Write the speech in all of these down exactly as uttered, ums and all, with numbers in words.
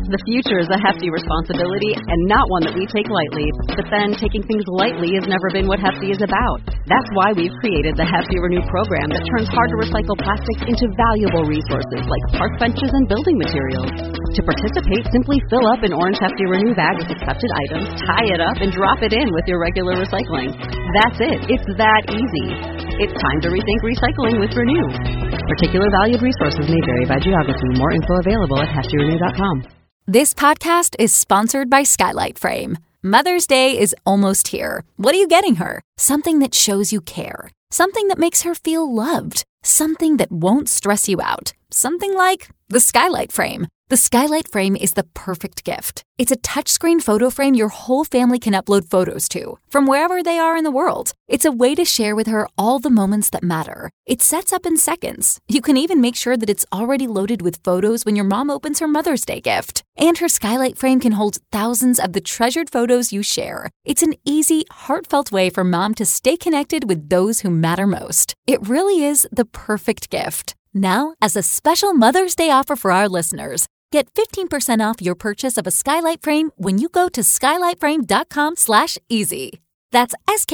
The future is a hefty responsibility and not one that we take lightly. But then, taking things lightly has never been what Hefty is about. That's why we've created the Hefty Renew program that turns hard-to-recycle plastics into valuable resources like park benches and building materials. To participate, simply fill up an orange Hefty Renew bag with accepted items, tie it up, and drop it in with your regular recycling. That's it. It's that easy. It's time to rethink recycling with Renew. Particular valued resources may vary by geography. More info available at hefty renew dot com. This podcast is sponsored by Skylight Frame. Mother's Day is almost here. What are you getting her? Something that shows you care. Something that makes her feel loved. Something that won't stress you out. Something like the Skylight Frame. The Skylight Frame is the perfect gift. It's a touchscreen photo frame your whole family can upload photos to, from wherever they are in the world. It's a way to share with her all the moments that matter. It sets up in seconds. You can even make sure that it's already loaded with photos when your mom opens her Mother's Day gift. And her Skylight Frame can hold thousands of the treasured photos you share. It's an easy, heartfelt way for mom to stay connected with those who matter most. It really is the perfect gift. Now, as a special Mother's Day offer for our listeners, get fifteen percent off your purchase of a Skylight Frame when you go to skylight frame dot com slash easy. That's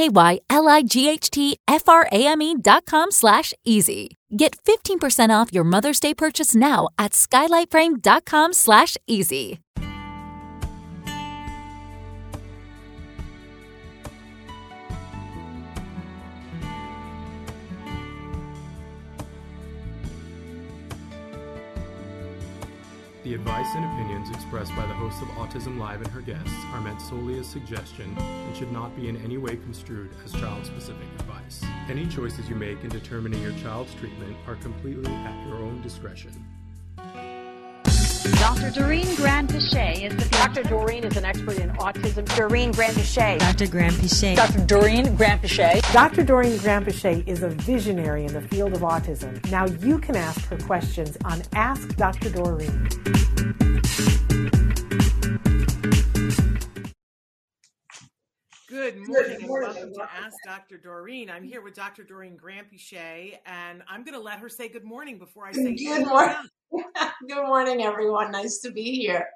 S-K-Y-L-I-G-H-T-F-R-A-M-E dot com slash easy. Get fifteen percent off your Mother's Day purchase now at skylight frame dot com slash easy. The advice and opinions expressed by the host of Autism Live and her guests are meant solely as suggestion and should not be in any way construed as child-specific advice. Any choices you make in determining your child's treatment are completely at your own discretion. Doctor Doreen Grand-Piché is the... Doctor Doreen is an expert in autism. Doreen Grand-Piché. Doctor Grand-Piché. Doctor Doreen Grand-Piché. Doctor Doreen Grand-Piché is a visionary in the field of autism. Now you can ask her questions on Ask Doctor Doreen. Good morning and welcome to Ask Doctor Doreen. I'm here with Doctor Doreen Grand-Piché, and I'm going to let her say good morning before I say good morning. Good morning, everyone. Nice to be here.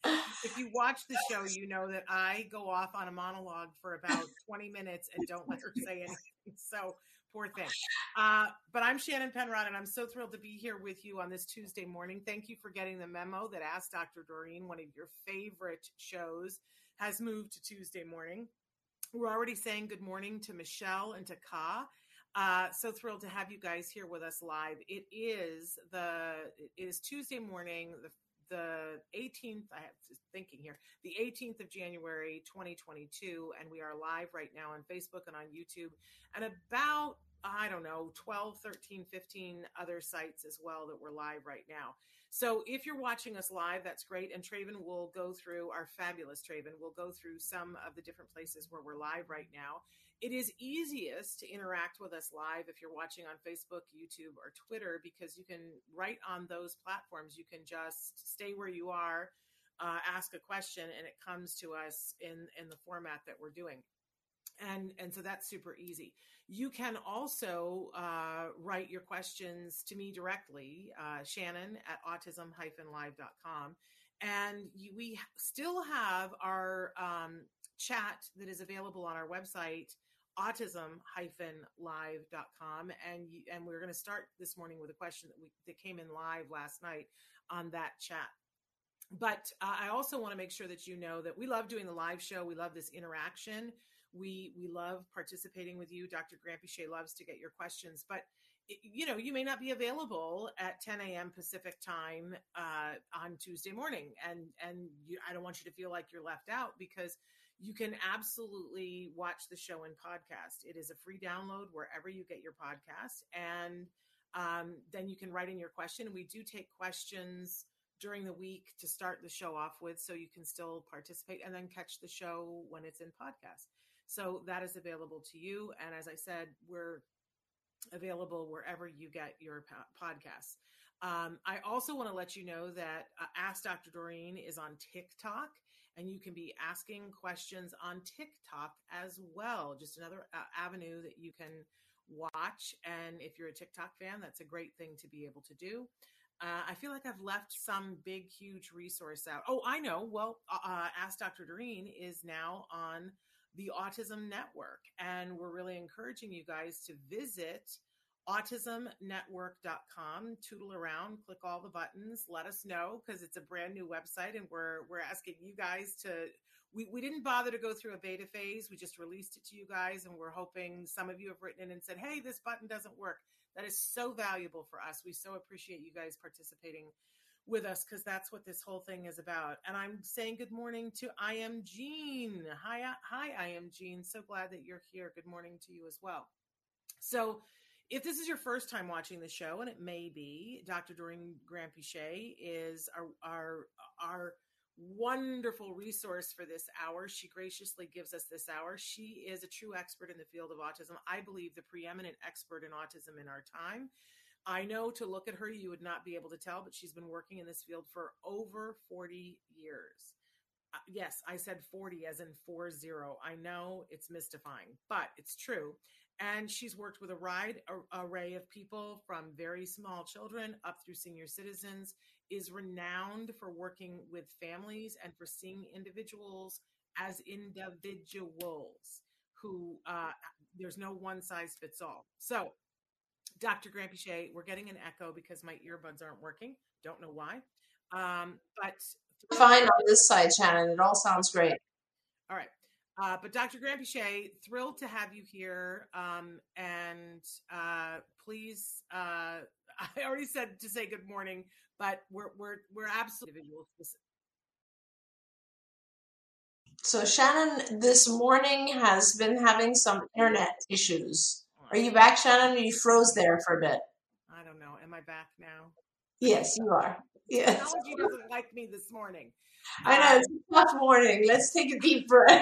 If you watch the show, you know that I go off on a monologue for about twenty minutes and don't let her say anything. So poor thing. Uh, but I'm Shannon Penrod, and I'm so thrilled to be here with you on this Tuesday morning. Thank you for getting the memo that Ask Doctor Doreen, one of your favorite shows, has moved to Tuesday morning. We're already saying good morning to Michelle and to Ka. Uh, so thrilled to have you guys here with us live. It is the it is Tuesday morning, the the eighteenth. I have to thinking here, the eighteenth of January, twenty twenty-two, and we are live right now on Facebook and on YouTube, and about I don't know twelve, thirteen, fifteen other sites as well that we're live right now. So if you're watching us live, that's great. And Traven will go through, our fabulous Traven will go through some of the different places where we're live right now. It is easiest to interact with us live if you're watching on Facebook, YouTube, or Twitter, because you can, right on those platforms, you can just stay where you are, uh, ask a question, and it comes to us in, in the format that we're doing. And, and so that's super easy. You can also uh, write your questions to me directly, uh, Shannon at autism dash live dot com. And you, we still have our um, chat that is available on our website, autism dash live dot com. And, you, and we're going to start this morning with a question that, we, that came in live last night on that chat. But uh, I also want to make sure that you know that we love doing the live show. We love this interaction. We we love participating with you. Doctor Grand-Piché loves to get your questions, but it, you know, you may not be available at ten a.m. Pacific time uh, on Tuesday morning, and and you, I don't want you to feel like you're left out, because you can absolutely watch the show in podcast. It is a free download wherever you get your podcast, and um, then you can write in your question. We do take questions during the week to start the show off with, so you can still participate and then catch the show when it's in podcast. So that is available to you. And as I said, we're available wherever you get your po- podcasts. Um, I also want to let you know that uh, Ask Doctor Doreen is on TikTok, and you can be asking questions on TikTok as well. Just another uh, avenue that you can watch. And if you're a TikTok fan, that's a great thing to be able to do. Uh, I feel like I've left some big, huge resource out. Oh, I know. Well, uh, Ask Doctor Doreen is now on the Autism Network, and we're really encouraging you guys to visit autism network dot com, tootle around, click all the buttons, let us know, because it's a brand new website, and we're we're asking you guys to, we, we didn't bother to go through a beta phase. We just released it to you guys, and we're hoping some of you have written in and said, hey, this button doesn't work. That is so valuable for us. We so appreciate you guys participating with us, because that's what this whole thing is about. And I'm saying good morning to I Am Jean. Hi, hi, I Am Jean. So glad that you're here. Good morning to you as well. So if this is your first time watching the show, and it may be, Doctor Doreen Granpeesheh is our, our, our wonderful resource for this hour. She graciously gives us this hour. She is a true expert in the field of autism. I believe the preeminent expert in autism in our time. I know to look at her, you would not be able to tell, but she's been working in this field for over forty years. Uh, yes, I said forty as in four zero. I know it's mystifying, but it's true. And she's worked with a wide array of people, from very small children up through senior citizens, is renowned for working with families and for seeing individuals as individuals who uh, there's no one size fits all. So Doctor Granpeesheh, we're getting an echo because my earbuds aren't working. Don't know why. Um, but fine on this side, Shannon. It all sounds great. All right. Uh, but Doctor Granpeesheh, thrilled to have you here. Um, and uh, please, uh, I already said to say good morning, but we're we're we're absolutely individuals. So Shannon, this morning has been having some internet issues. Are you back, Shannon? Or you froze there for a bit? I don't know. Am I back now? Yes, you are. Yes. Technology doesn't like me this morning. I know, it's a tough morning. Let's take a deep breath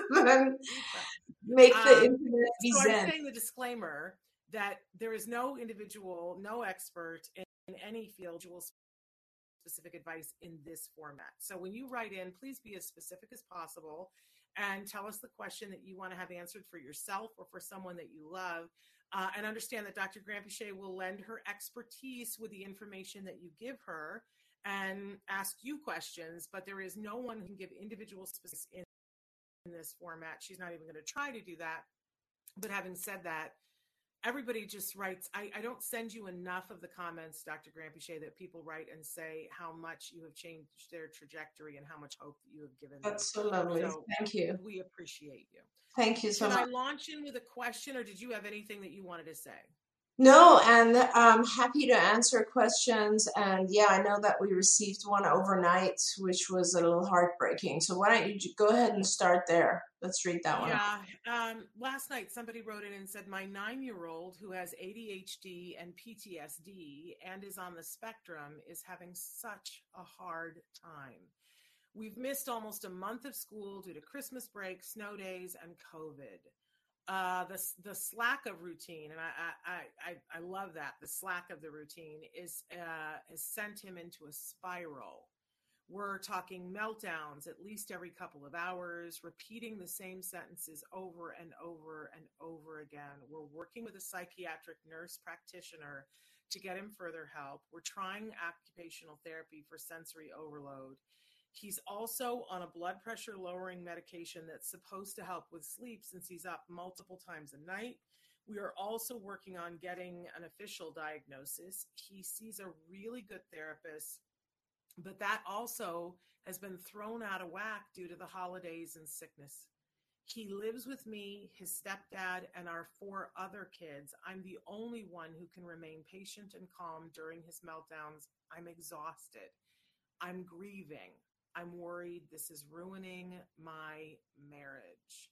and make the um, internet be so zen. I'm saying the disclaimer that there is no individual, no expert in, in any field who will specific advice in this format. So when you write in, please be as specific as possible and tell us the question that you want to have answered for yourself or for someone that you love. Uh, and understand that Doctor Granpeesheh will lend her expertise with the information that you give her and ask you questions, but there is no one who can give individual specifics in, in this format. She's not even going to try to do that. But having said that, everybody just writes. I, I don't send you enough of the comments, Doctor Granpeesheh, that people write and say how much you have changed their trajectory and how much hope that you have given them. That's so lovely. So Thank you. We appreciate you. Thank you so Can much. I launch in with a question, or did you have anything that you wanted to say? No, and I'm happy to answer questions. And yeah, I know that we received one overnight, which was a little heartbreaking. So why don't you j- go ahead and start there? Let's read that one. Yeah. Um, last night, somebody wrote in and said, my nine-year-old who has A D H D and P T S D and is on the spectrum is having such a hard time. We've missed almost a month of school due to Christmas break, snow days, and COVID. Uh, the the slack of routine, and I I I, I love that the slack of the routine is uh, has sent him into a spiral. We're talking meltdowns at least every couple of hours, repeating the same sentences over and over and over again. We're working with a psychiatric nurse practitioner to get him further help. We're trying occupational therapy for sensory overload. He's also on a blood pressure lowering medication that's supposed to help with sleep since he's up multiple times a night. We are also working on getting an official diagnosis. He sees a really good therapist, but that also has been thrown out of whack due to the holidays and sickness. He lives with me, his stepdad, and our four other kids. I'm the only one who can remain patient and calm during his meltdowns. I'm exhausted. I'm grieving. I'm worried this is ruining my marriage.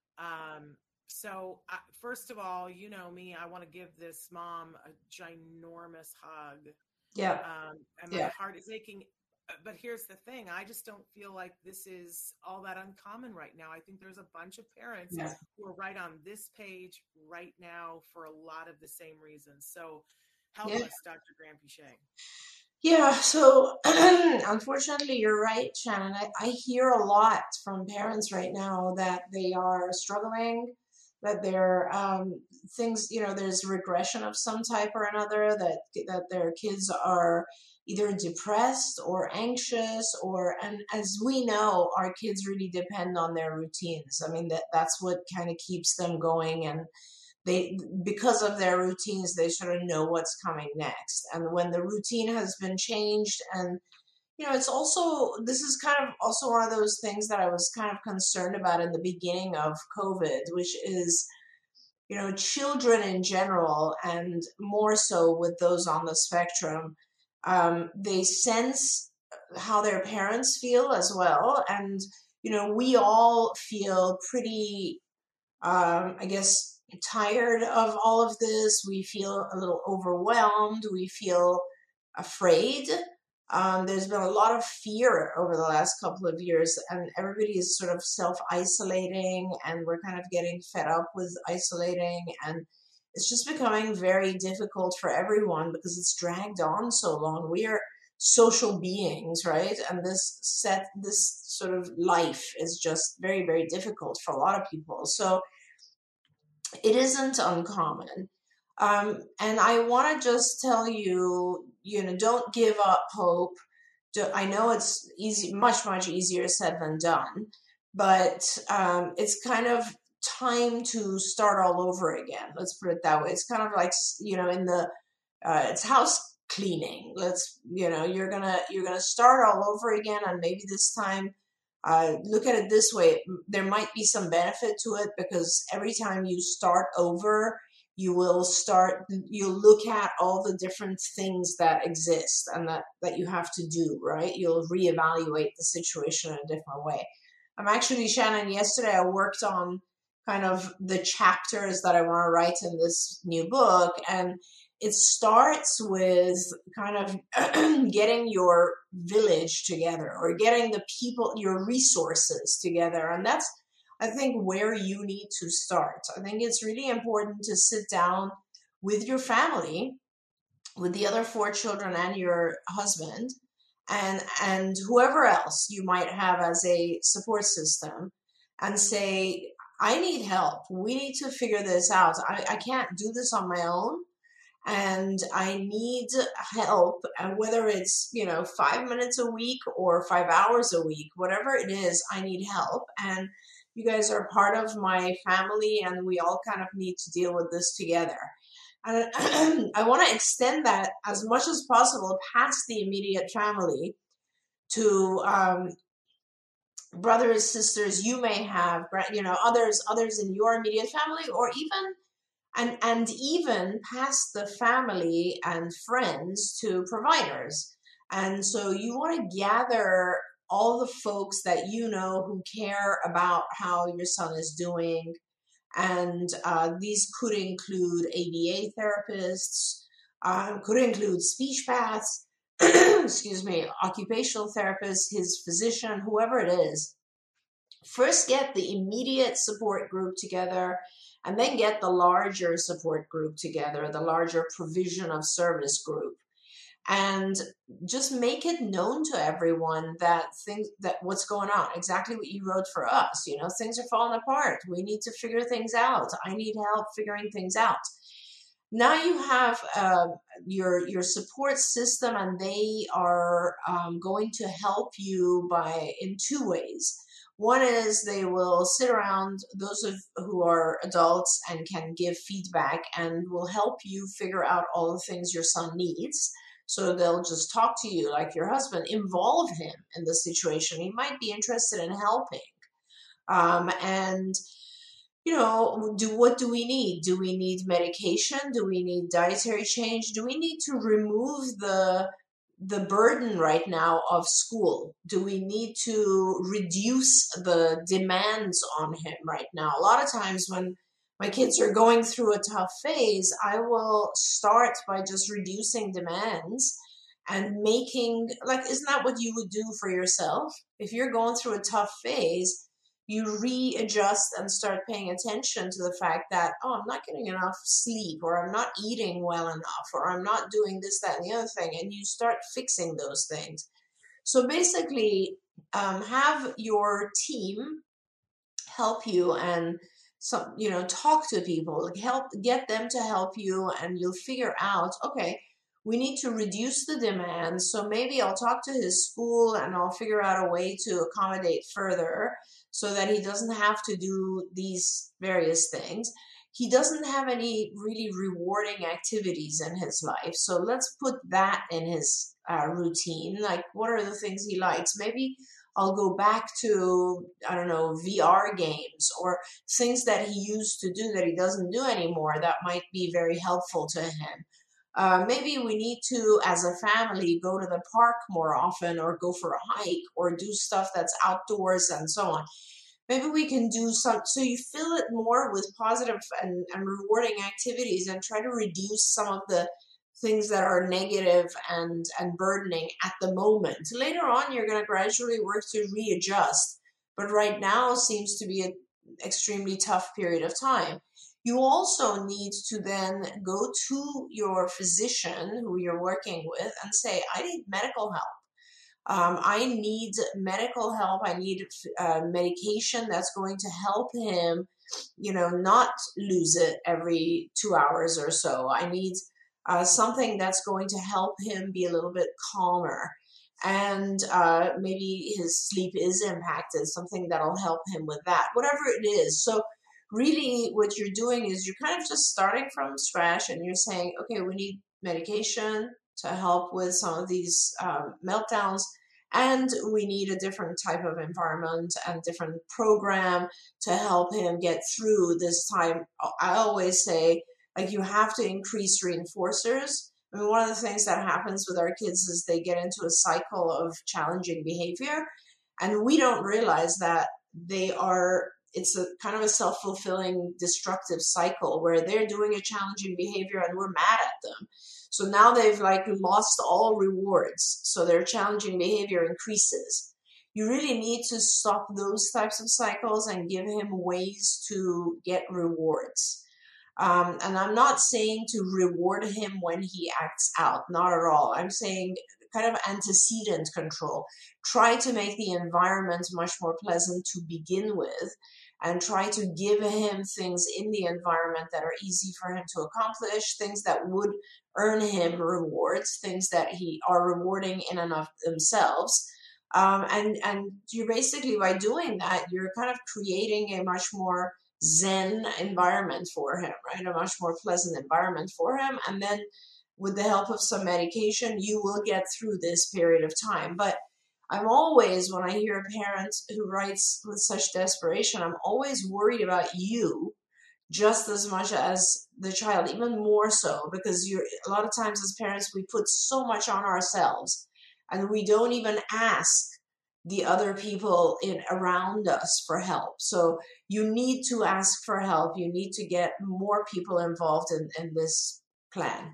Um, so uh, first of all, you know me, I want to give this mom a ginormous hug. Yeah. Um, and my Yeah. heart is aching. But here's the thing. I just don't feel like this is all that uncommon right now. I think there's a bunch of parents Yeah. who are right on this page right now for a lot of the same reasons. So help Yeah. us, Doctor Granpeesheh. Yeah, so unfortunately, you're right, Shannon. I, I hear a lot from parents right now that they are struggling. that there um, things, you know, there's regression of some type or another, that that their kids are either depressed or anxious, or, and as we know, our kids really depend on their routines. I mean, that that's what kind of keeps them going, and they, because of their routines, they sort of know what's coming next. And when the routine has been changed, and you know, it's also, this is kind of also one of those things that I was kind of concerned about in the beginning of COVID, which is, you know, children in general, and more so with those on the spectrum, um, they sense how their parents feel as well. And, you know, we all feel pretty, um, I guess, tired of all of this. We feel a little overwhelmed. We feel afraid. Um, there's been a lot of fear over the last couple of years, and everybody is sort of self-isolating, and we're kind of getting fed up with isolating, and it's just becoming very difficult for everyone because it's dragged on so long. We are social beings, right? And this set, this sort of life is just very, very difficult for a lot of people. So it isn't uncommon. Um, and I want to just tell you, you know, don't give up hope. I know it's easy, much, much easier said than done, but um, it's kind of time to start all over again. Let's put it that way. It's kind of like, you know, in the, uh, it's house cleaning. Let's, you know, you're going to, you're going to start all over again. And maybe this time, uh, look at it this way. There might be some benefit to it, because every time you start over, you will start, you'll look at all the different things that exist and that, that you have to do, right? You'll reevaluate the situation in a different way. I'm actually, Shannon, yesterday I worked on kind of the chapters that I want to write in this new book. And it starts with kind of getting your village together, or getting the people, your resources together. And that's, I think, where you need to start. I think it's really important to sit down with your family, with the other four children and your husband, and and whoever else you might have as a support system, and say, I need help. We need to figure this out. I, I can't do this on my own, and I need help. And whether it's, you know, five minutes a week or five hours a week, whatever it is, I need help. And you guys are part of my family, and we all kind of need to deal with this together. And I want to extend that as much as possible past the immediate family to um, brothers, sisters you may have, you know, others, others in your immediate family, or even, and, and even past the family and friends to providers. And so you want to gather all the folks that you know who care about how your son is doing. And uh, these could include A B A therapists, um, could include speech paths, excuse me, occupational therapists, his physician, whoever it is. First get the immediate support group together, and then get the larger support group together, the larger provision of service group. And just make it known to everyone that things, that what's going on, exactly what you wrote for us. You know, things are falling apart. We need to figure things out. I need help figuring things out. Now you have uh, your your support system, and they are um, going to help you by in two ways. One is they will sit around, those of who are adults and can give feedback, and will help you figure out all the things your son needs. So they'll just talk to you like your husband, involve him in the situation. He might be interested in helping. Um, and, you know, do what do we need? Do we need medication? Do we need dietary change? Do we need to remove the, the burden right now of school? Do we need to reduce the demands on him right now? A lot of times when my kids are going through a tough phase, I will start by just reducing demands and making, like, isn't that what you would do for yourself? If you're going through a tough phase, you readjust and start paying attention to the fact that, oh, I'm not getting enough sleep, or I'm not eating well enough, or I'm not doing this, that, and the other thing. And you start fixing those things. So basically, um, have your team help you and some, you know, talk to people, like help, get them to help you, and you'll figure out, okay, we need to reduce the demand. So maybe I'll talk to his school and I'll figure out a way to accommodate further so that he doesn't have to do these various things. He doesn't have any really rewarding activities in his life. So let's put that in his uh, routine. Like, what are the things he likes? Maybe I'll go back to, I don't know, V R games or things that he used to do that he doesn't do anymore that might be very helpful to him. Uh, maybe we need to, as a family, go to the park more often or go for a hike or do stuff that's outdoors and so on. Maybe we can do some, so you fill it more with positive and, and rewarding activities and try to reduce some of the things that are negative and, and burdening at the moment. Later on, you're going to gradually work to readjust. But right now seems to be an extremely tough period of time. You also need to then go to your physician who you're working with and say, I need medical help. Um, I need medical help. I need uh, medication that's going to help him, you know, not lose it every two hours or so. I need uh, something that's going to help him be a little bit calmer. And uh, maybe his sleep is impacted, something that'll help him with that, whatever it is. So really what you're doing is you're kind of just starting from scratch and you're saying, okay, we need medication to help with some of these um, meltdowns, and we need a different type of environment and different program to help him get through this time. I always say, like, you have to increase reinforcers. I mean, one of the things that happens with our kids is they get into a cycle of challenging behavior, and we don't realize that they are, it's a kind of a self-fulfilling destructive cycle where they're doing a challenging behavior and we're mad at them. So now they've like lost all rewards. So their challenging behavior increases. You really need to stop those types of cycles and give him ways to get rewards. Um, and I'm not saying to reward him when he acts out, not at all. I'm saying kind of antecedent control. Try to make the environment much more pleasant to begin with, and try to give him things in the environment that are easy for him to accomplish, things that would earn him rewards, things that he are rewarding in and of themselves. Um, and, and you're basically, by doing that, you're kind of creating a much more zen environment for him, right? A much more pleasant environment for him. And then with the help of some medication, you will get through this period of time. But I'm always, when I hear a parent who writes with such desperation, I'm always worried about you just as much as the child, even more so, because you're, a lot of times as parents, we put so much on ourselves and we don't even ask the other people in around us for help. So you need to ask for help. You need to get more people involved in, in this plan.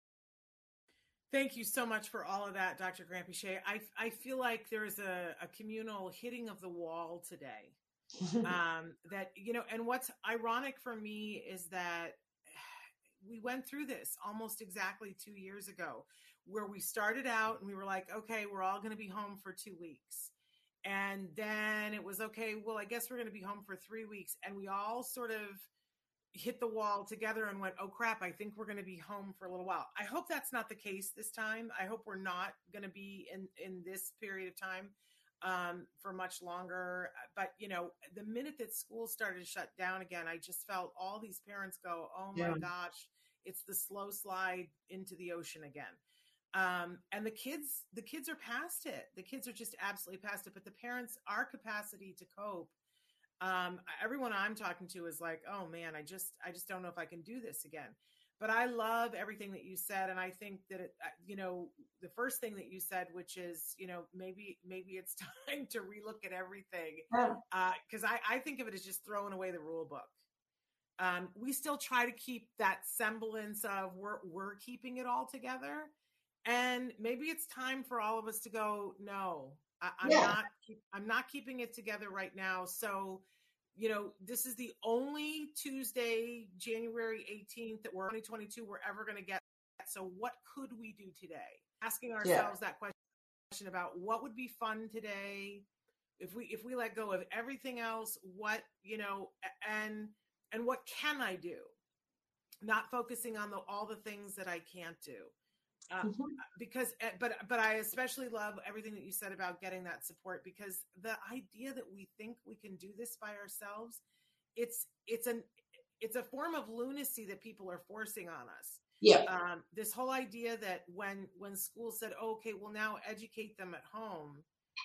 Thank you so much for all of that, Doctor Granpeesheh. I, I feel like there is a, a communal hitting of the wall today. um, that, you know, and what's ironic for me is that we went through this almost exactly two years ago, where we started out and we were like, okay, we're all going to be home for two weeks. And then it was, okay, well, I guess we're going to be home for three weeks. And we all sort of hit the wall together and went, oh crap, I think we're going to be home for a little while. I hope that's not the case this time. I hope we're not going to be in, in this period of time um, for much longer. But, you know, the minute that school started to shut down again, I just felt all these parents go, oh my yeah. gosh, it's the slow slide into the ocean again. Um, and the kids, the kids are past it. The kids are just absolutely past it. But the parents, our capacity to cope, Um, everyone I'm talking to is like, oh man, I just, I just don't know if I can do this again. But I love everything that you said. And I think that, it, you know, the first thing that you said, which is, you know, maybe, maybe it's time to relook at everything. Yeah. Uh, cause I, I think of it as just throwing away the rule book. Um, we still try to keep that semblance of we're, we're keeping it all together. And maybe it's time for all of us to go, no, I, I'm yeah. not, I'm not keeping it together right now. So, you know, this is the only Tuesday, January eighteenth that we're twenty twenty-two, we're ever going to get. So what could we do today? Asking ourselves yeah. that question about what would be fun today. If we, if we let go of everything else, what, you know, and and what can I do? Not focusing on the, all the things that I can't do. Uh, mm-hmm. Because, but, but I especially love everything that you said about getting that support, because the idea that we think we can do this by ourselves, it's, it's an, it's a form of lunacy that people are forcing on us. Yeah. Um, this whole idea that when, when school said, oh, okay, well now educate them at home.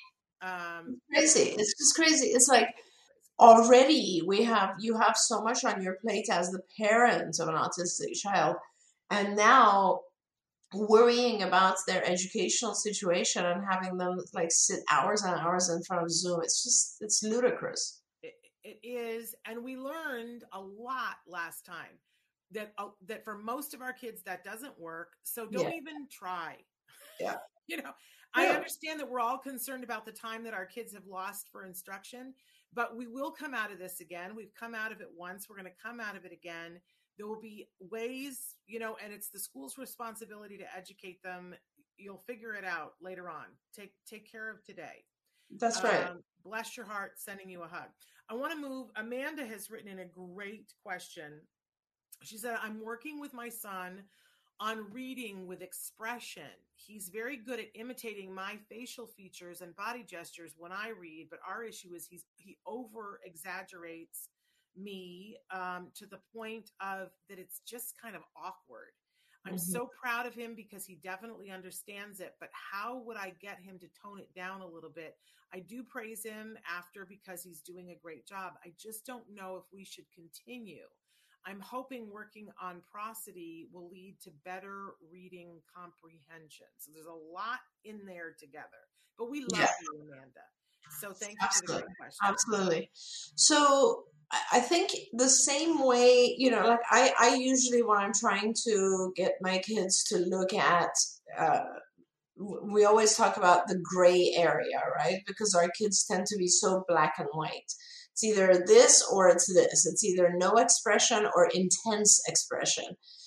Um, it's crazy. It's just crazy. It's like, already we have, you have so much on your plate as the parent of an autistic child. And now worrying about their educational situation and having them like sit hours and hours in front of Zoom. It's just, it's ludicrous. It, it is. And we learned a lot last time that, uh, that for most of our kids, that doesn't work. So don't yeah. even try. Yeah. you know, I yeah. understand that we're all concerned about the time that our kids have lost for instruction, but we will come out of this again. We've come out of it once. We're going to come out of it again. There will be ways, you know, and it's the school's responsibility to educate them. You'll figure it out later on. Take take care of today. That's right. Um, bless your heart, sending you a hug. I want to move. Amanda has written in a great question. She said, I'm working with my son on reading with expression. He's very good at imitating my facial features and body gestures when I read, but our issue is he's he over exaggerates me um, to the point of that it's just kind of awkward. I'm mm-hmm. so proud of him because he definitely understands it, but how would I get him to tone it down a little bit? I do praise him after because he's doing a great job. I just don't know if we should continue. I'm hoping working on prosody will lead to better reading comprehension. So there's a lot in there together, but we love yeah. you, Amanda. So thank you Absolutely. For the great question. Absolutely. So I think the same way, you know, like I, I usually when I'm trying to get my kids to look at, uh, we always talk about the gray area, right? Because our kids tend to be so black and white. It's either this or it's this. It's either no expression or intense expression.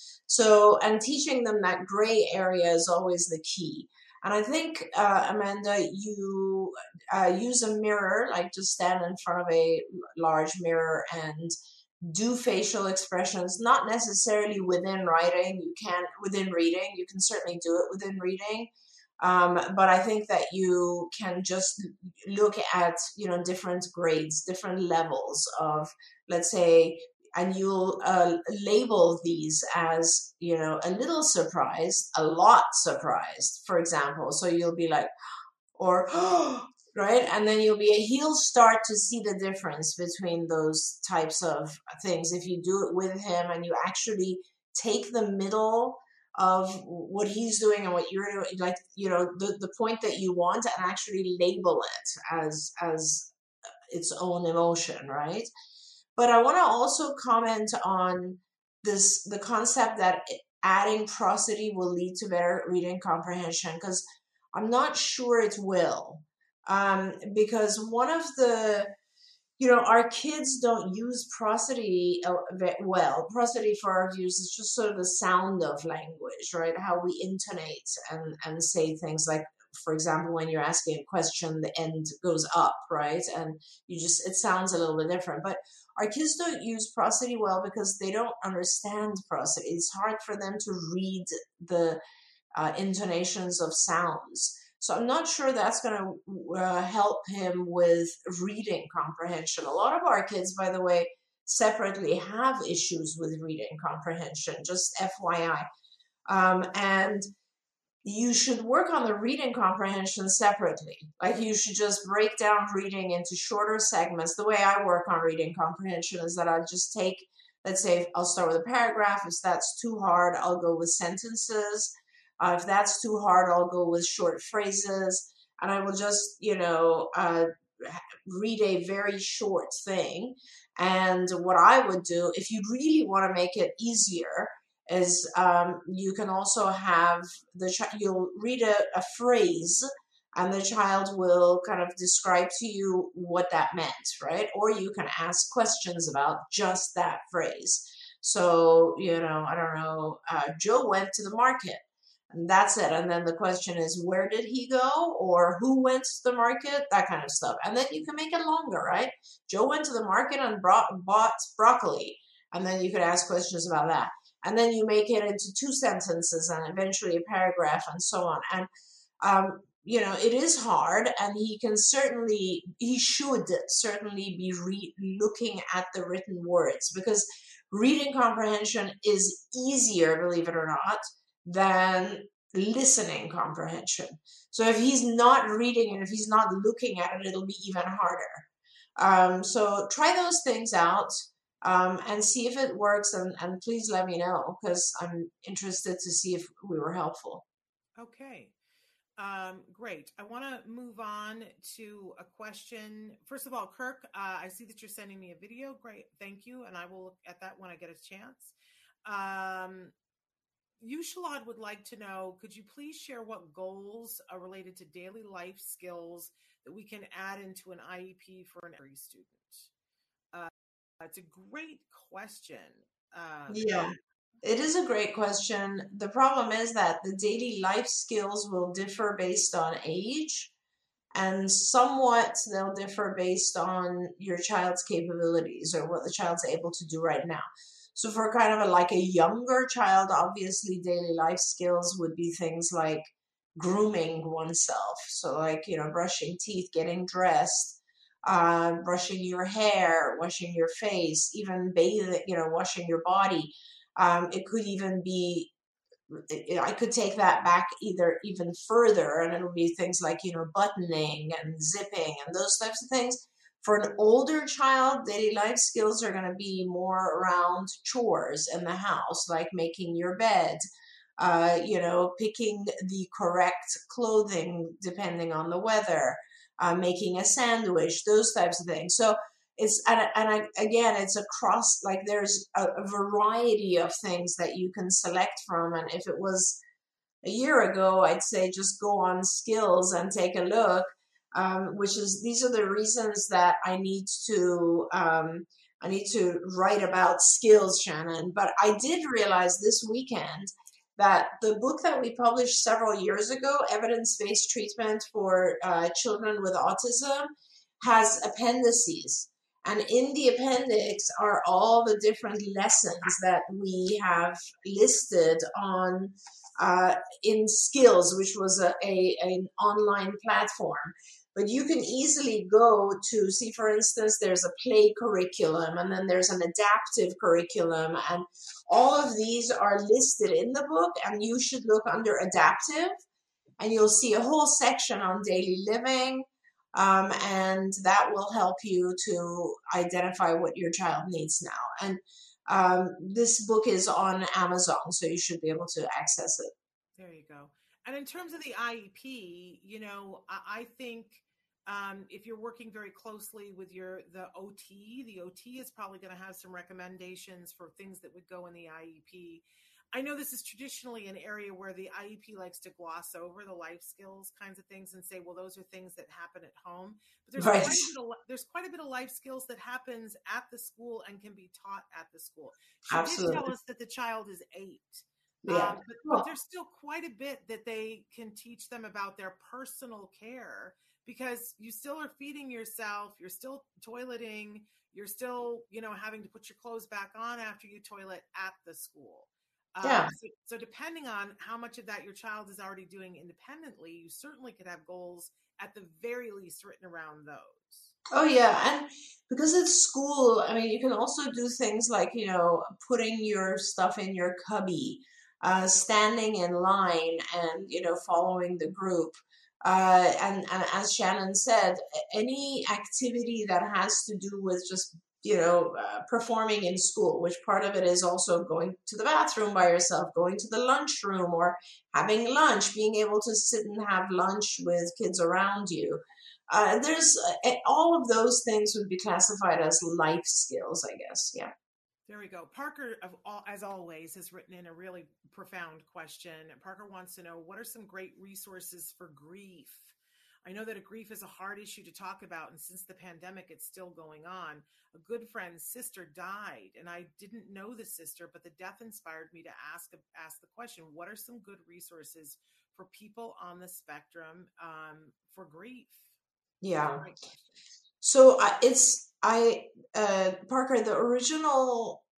So, and teaching them that gray area is always the key. And I think, uh, Amanda, you uh, use a mirror, like just stand in front of a large mirror and do facial expressions, not necessarily within writing. You can, within reading, you can certainly do it within reading. Um, but I think that you can just look at, you know, different grades, different levels of, let's say, and you'll uh, label these as, you know, a little surprised, a lot surprised, for example. So you'll be like, or, right? And then you'll be, he'll start to see the difference between those types of things. If you do it with him and you actually take the middle of what he's doing and what you're doing, like, you know, the, the point that you want, and actually label it as, as its own emotion, right? But I want to also comment on this, the concept that adding prosody will lead to better reading comprehension, because I'm not sure it will. Um, because one of the, you know, our kids don't use prosody well. Prosody for our views is just sort of the sound of language, right? How we intonate and, and say things like, for example, when you're asking a question, the end goes up, right? And you just, it sounds a little bit different. But our kids don't use prosody well because they don't understand prosody. It's hard for them to read the uh, intonations of sounds. So I'm not sure that's going to uh, help him with reading comprehension. A lot of our kids, by the way, separately have issues with reading comprehension, just F Y I. Um, and you should work on the reading comprehension separately. Like you should just break down reading into shorter segments. The way I work on reading comprehension is that I'll just take, let's say, I'll start with a paragraph. If that's too hard, I'll go with sentences. Uh, if that's too hard, I'll go with short phrases. And I will just, you know, uh, read a very short thing. And what I would do, if you really want to make it easier, is um, you can also have the child, you'll read a, a phrase and the child will kind of describe to you what that meant, right? Or you can ask questions about just that phrase. So, you know, I don't know, uh, Joe went to the market and that's it. And then the question is, where did he go? Or who went to the market? That kind of stuff. And then you can make it longer, right? Joe went to the market and brought, bought broccoli. And then you could ask questions about that. And then you make it into two sentences and eventually a paragraph and so on. And, um, you know, it is hard, and he can certainly, he should certainly be re- looking at the written words, because reading comprehension is easier, believe it or not, than listening comprehension. So if he's not reading and if he's not looking at it, it'll be even harder. Um, so try those things out um, and see if it works, and, and please let me know, because I'm interested to see if we were helpful. Okay. Um, great. I want to move on to a question. First of all, Kirk, uh, I see that you're sending me a video. Great. Thank you. And I will look at that when I get a chance. Um, Yushalad would like to know, could you please share what goals are related to daily life skills that we can add into an I E P for an every student? Uh, it's a great question. Um, Yeah. It is a great question. The problem is that the daily life skills will differ based on age, and somewhat they'll differ based on your child's capabilities or what the child's able to do right now. So for kind of a, like a younger child, obviously daily life skills would be things like grooming oneself. So like, you know, brushing teeth, getting dressed, uh, brushing your hair, washing your face, even bathing, you know, washing your body. Um, it could even be, I could take that back either even further, and it'll be things like, you know, buttoning and zipping and those types of things. For an older child, daily life skills are going to be more around chores in the house, like making your bed, uh, you know, picking the correct clothing depending on the weather, uh, making a sandwich, those types of things. So it's, and, and I, again, it's across, like there's a, a variety of things that you can select from. And if it was a year ago, I'd say just go on skills and take a look, um, which is, these are the reasons that I need to, um, I need to write about skills, Shannon. But I did realize this weekend that the book that we published several years ago, Evidence-Based Treatment for uh, Children with Autism, has appendices. And in the appendix are all the different lessons that we have listed on uh, in Skills, which was a, a an online platform. But you can easily go to see, for instance, there's a play curriculum, and then there's an adaptive curriculum, and all of these are listed in the book, and you should look under adaptive, and you'll see a whole section on daily living. Um, and that will help you to identify what your child needs now. And um, this book is on Amazon, so you should be able to access it. There you go. And in terms of the I E P, you know, I, I think um, if you're working very closely with your the O T, the O T is probably going to have some recommendations for things that would go in the I E P. I know this is traditionally an area where the I E P likes to gloss over the life skills kinds of things and say, well, those are things that happen at home. But there's, right. quite, a bit of, there's quite a bit of life skills that happens at the school and can be taught at the school. She Absolutely. did tell us that the child is eight. Yeah. Um, but, but there's still quite a bit that they can teach them about their personal care, because you still are feeding yourself, you're still toileting, you're still, you know, having to put your clothes back on after you toilet at the school. Yeah. Um, so, so depending on how much of that your child is already doing independently, you certainly could have goals at the very least written around those. Oh, yeah. And because it's school, I mean, you can also do things like, you know, putting your stuff in your cubby, uh, standing in line and, you know, following the group. Uh, and, and as Shannon said, any activity that has to do with just you know, uh, performing in school, which part of it is also going to the bathroom by yourself, going to the lunchroom or having lunch, being able to sit and have lunch with kids around you. Uh, there's uh, all of those things would be classified as life skills, I guess. Yeah. There we go. Parker, as always, has written in a really profound question. Parker wants to know, what are some great resources for grief? I know that a grief is a hard issue to talk about, and since the pandemic, it's still going on. A good friend's sister died, and I didn't know the sister, but the death inspired me to ask ask the question, what are some good resources for people on the spectrum um, for grief? Yeah. So uh, it's, I, uh, Parker, the original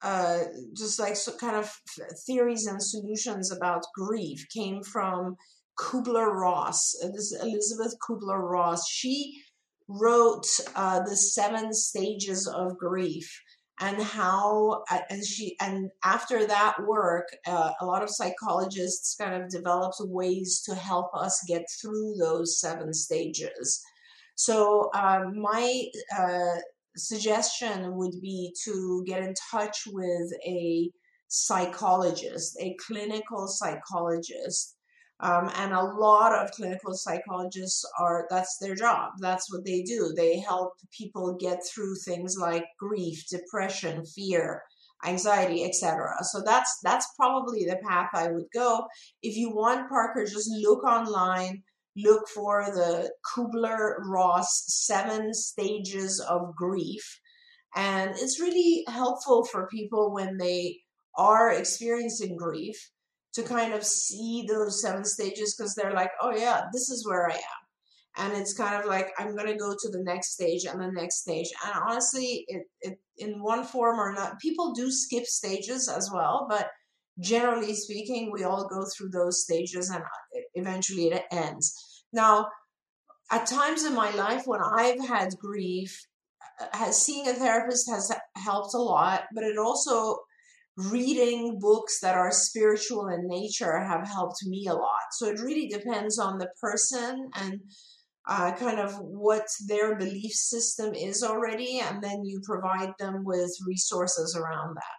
uh, just like so kind of theories and solutions about grief came from Kubler-Ross. Uh, This is Elizabeth Kubler-Ross. She wrote uh, the seven stages of grief, and how uh, and she and after that work, uh, a lot of psychologists kind of developed ways to help us get through those seven stages. So um, my uh, suggestion would be to get in touch with a psychologist, a clinical psychologist. Um, and a lot of clinical psychologists are, that's their job. That's what they do. They help people get through things like grief, depression, fear, anxiety, et cetera. So that's, that's probably the path I would go. If you want, Parker, just look online, look for the Kubler-Ross seven stages of grief. And it's really helpful for people when they are experiencing grief to kind of see those seven stages, because they're like, oh yeah, this is where I am. And it's kind of like, I'm going to go to the next stage and the next stage. And honestly, it, it in one form or not, people do skip stages as well, but generally speaking, we all go through those stages and eventually it ends. Now, at times in my life when I've had grief, has seeing a therapist has helped a lot, but it also, reading books that are spiritual in nature have helped me a lot. So it really depends on the person and uh, kind of what their belief system is already, and then you provide them with resources around that.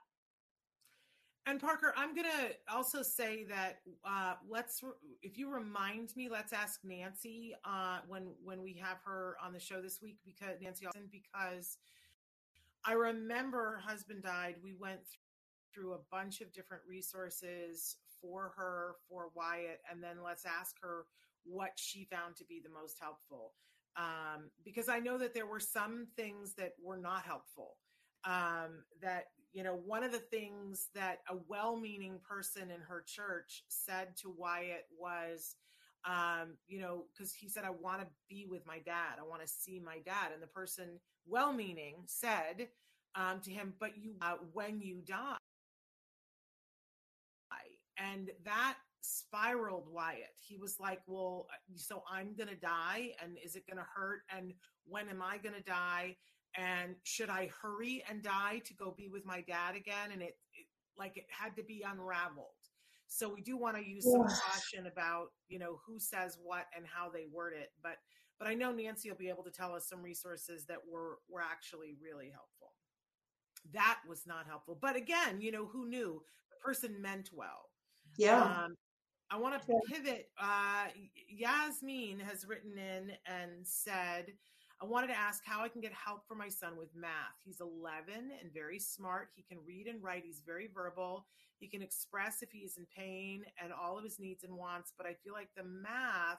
And Parker, I'm going to also say that uh, let's, if you remind me, let's ask Nancy uh, when when we have her on the show this week, because Nancy Austin, because I remember her husband died. We went through through a bunch of different resources for her, for Wyatt, and then let's ask her what she found to be the most helpful. Um, because I know that there were some things that were not helpful. Um, that, you know, one of the things that a well-meaning person in her church said to Wyatt was, um, you know, because he said, I want to be with my dad. I want to see my dad. And the person, well-meaning, said um, to him, but you, uh, when you die. And that spiraled Wyatt. He was like, well, so I'm going to die, and is it going to hurt? And when am I going to die? And should I hurry and die to go be with my dad again? And it, it like it had to be unraveled. So we do want to use some caution about, you know, who says what and how they word it. But but I know Nancy will be able to tell us some resources that were were actually really helpful. That was not helpful. But again, you know, who knew? The person meant well. Yeah. Um, I want to pivot. Uh, Yasmin has written in and said, I wanted to ask how I can get help for my son with math. He's eleven and very smart. He can read and write. He's very verbal. He can express if he is in pain and all of his needs and wants. But I feel like the math,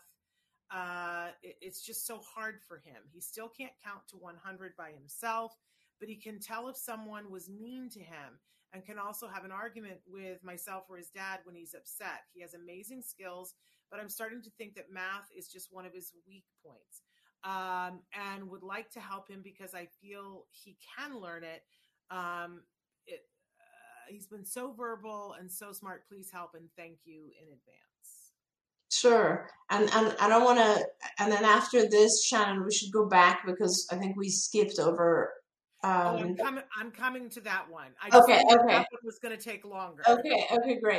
uh, it, it's just so hard for him. He still can't count to one hundred by himself, but he can tell if someone was mean to him, and can also have an argument with myself or his dad when he's upset. He has amazing skills, but I'm starting to think that math is just one of his weak points, um, and would like to help him because I feel he can learn it. Um, it uh, he's been so verbal and so smart. Please help, and thank you in advance. Sure. And and I don't want to, and then after this, Shannon, we should go back because I think we skipped over. Um, oh, I'm coming. I'm coming to that one. I just okay. Okay. Okay. That one was going to take longer. Okay. Okay. Great.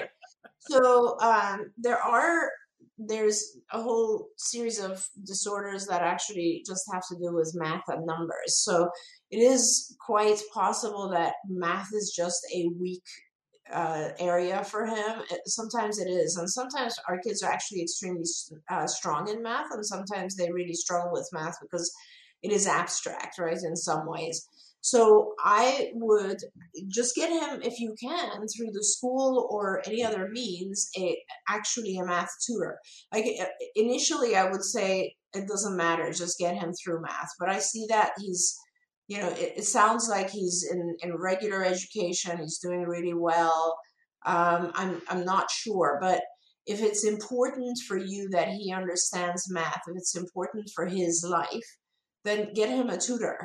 So um, there are there's a whole series of disorders that actually just have to do with math and numbers. So it is quite possible that math is just a weak uh, area for him. It, sometimes it is, and sometimes our kids are actually extremely uh, strong in math, and sometimes they really struggle with math because it is abstract, right? In some ways. So I would just get him, if you can, through the school or any other means, a actually a math tutor. Like initially, I would say it doesn't matter, just get him through math. But I see that he's, you know, it, it sounds like he's in, in regular education. He's doing really well. Um, I'm I'm not sure, but if it's important for you that he understands math, if it's important for his life, then get him a tutor.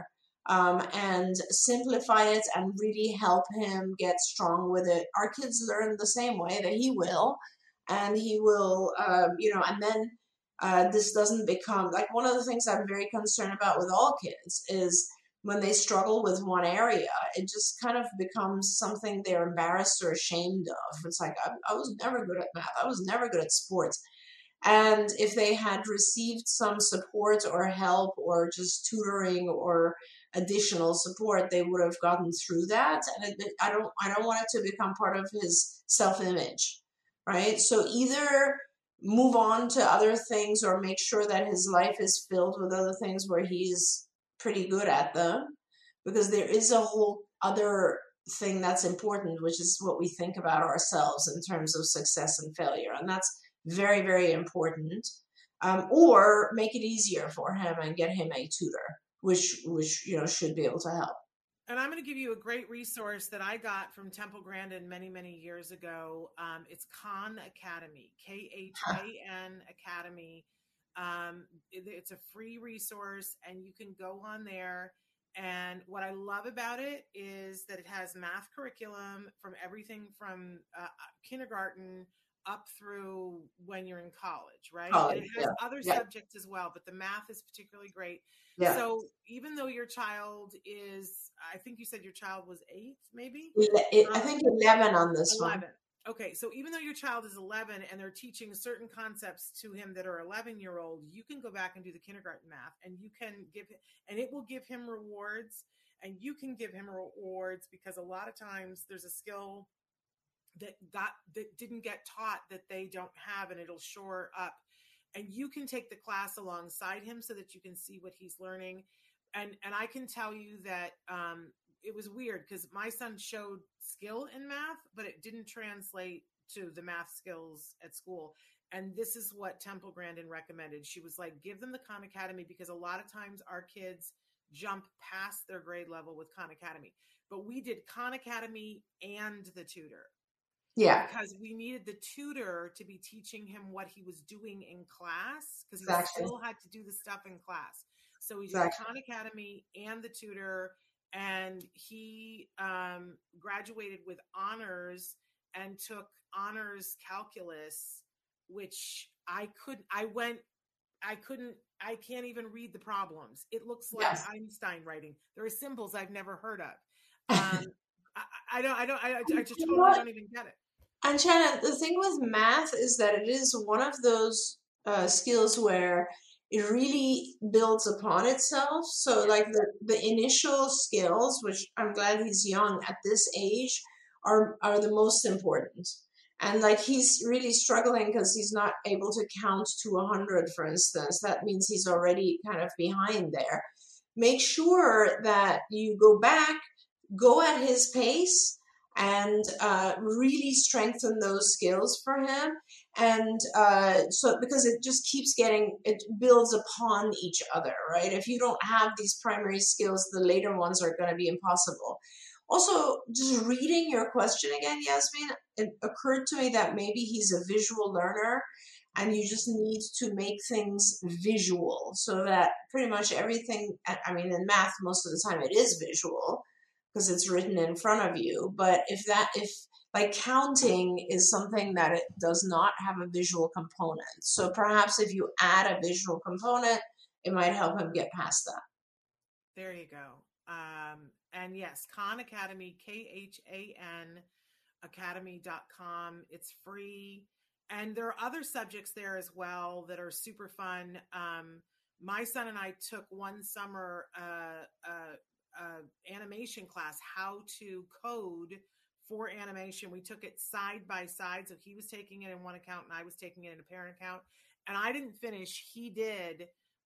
um, and simplify it and really help him get strong with it. Our kids learn the same way that he will, and he will, um, you know, and then uh, this doesn't become, like, one of the things I'm very concerned about with all kids is when they struggle with one area, it just kind of becomes something they're embarrassed or ashamed of. It's like, I, I was never good at math. I was never good at sports. And if they had received some support or help or just tutoring or additional support, they would have gotten through that. And it, I don't, I don't want it to become part of his self-image, right? So either move on to other things or make sure that his life is filled with other things where he's pretty good at them, because there is a whole other thing that's important, which is what we think about ourselves in terms of success and failure. And that's very, very important. Um, or make it easier for him and get him a tutor, which, which, you know, should be able to help. And I'm going to give you a great resource that I got from Temple Grandin many, many years ago. Um, it's Khan Academy, K H A N Academy. Um, it, it's a free resource, and you can go on there. And what I love about it is that it has math curriculum from everything from uh, kindergarten up through when you're in college, right? College, and it has yeah, other yeah. subjects as well, but the math is particularly great. Yeah. So even though your child is, I think you said your child was eight, maybe? It, I think eleven on this eleven. one. Okay, so even though your child is eleven and they're teaching certain concepts to him that are eleven-year-old, you can go back and do the kindergarten math, and you can give him, and it will give him rewards, and you can give him rewards, because a lot of times there's a skill that got that didn't get taught that they don't have, and it'll shore up. And you can take the class alongside him so that you can see what he's learning. And and I can tell you that um, it was weird because my son showed skill in math, but it didn't translate to the math skills at school. And this is what Temple Grandin recommended. She was like, give them the Khan Academy, because a lot of times our kids jump past their grade level with Khan Academy. But we did Khan Academy and the tutor. Yeah. Because we needed the tutor to be teaching him what he was doing in class, because he Exactly. still had to do the stuff in class. So we did Exactly. Khan Academy and the tutor, and he um, graduated with honors and took honors calculus, which I couldn't, I went, I couldn't, I can't even read the problems. It looks like Yes. Einstein writing. There are symbols I've never heard of. Um, I, I don't, I don't, I, I just You totally know what? don't even get it. And Shannon, the thing with math is that it is one of those uh, skills where it really builds upon itself. So like the, the initial skills, which I'm glad he's young at this age, are, are the most important. And like he's really struggling because he's not able to count to a hundred, for instance. That means he's already kind of behind there. Make sure that you go back, go at his pace, and uh, really strengthen those skills for him. And uh, so, because it just keeps getting, it builds upon each other, right? If you don't have these primary skills, the later ones are going to be impossible. Also, just reading your question again, Yasmin, it occurred to me that maybe he's a visual learner, and you just need to make things visual so that pretty much everything, I mean, in math, most of the time it is visual, because it's written in front of you. But if that, if like counting is something that it does not have a visual component. So perhaps if you add a visual component, it might help him get past that. There you go. Um, and yes, Khan Academy, K H A N academy dot com. It's free. And there are other subjects there as well that are super fun. Um, my son and I took one summer, uh, uh, Uh, animation class, how to code for animation. We took it side by side. So he was taking it in one account and I was taking it in a parent account. And I didn't finish. He did.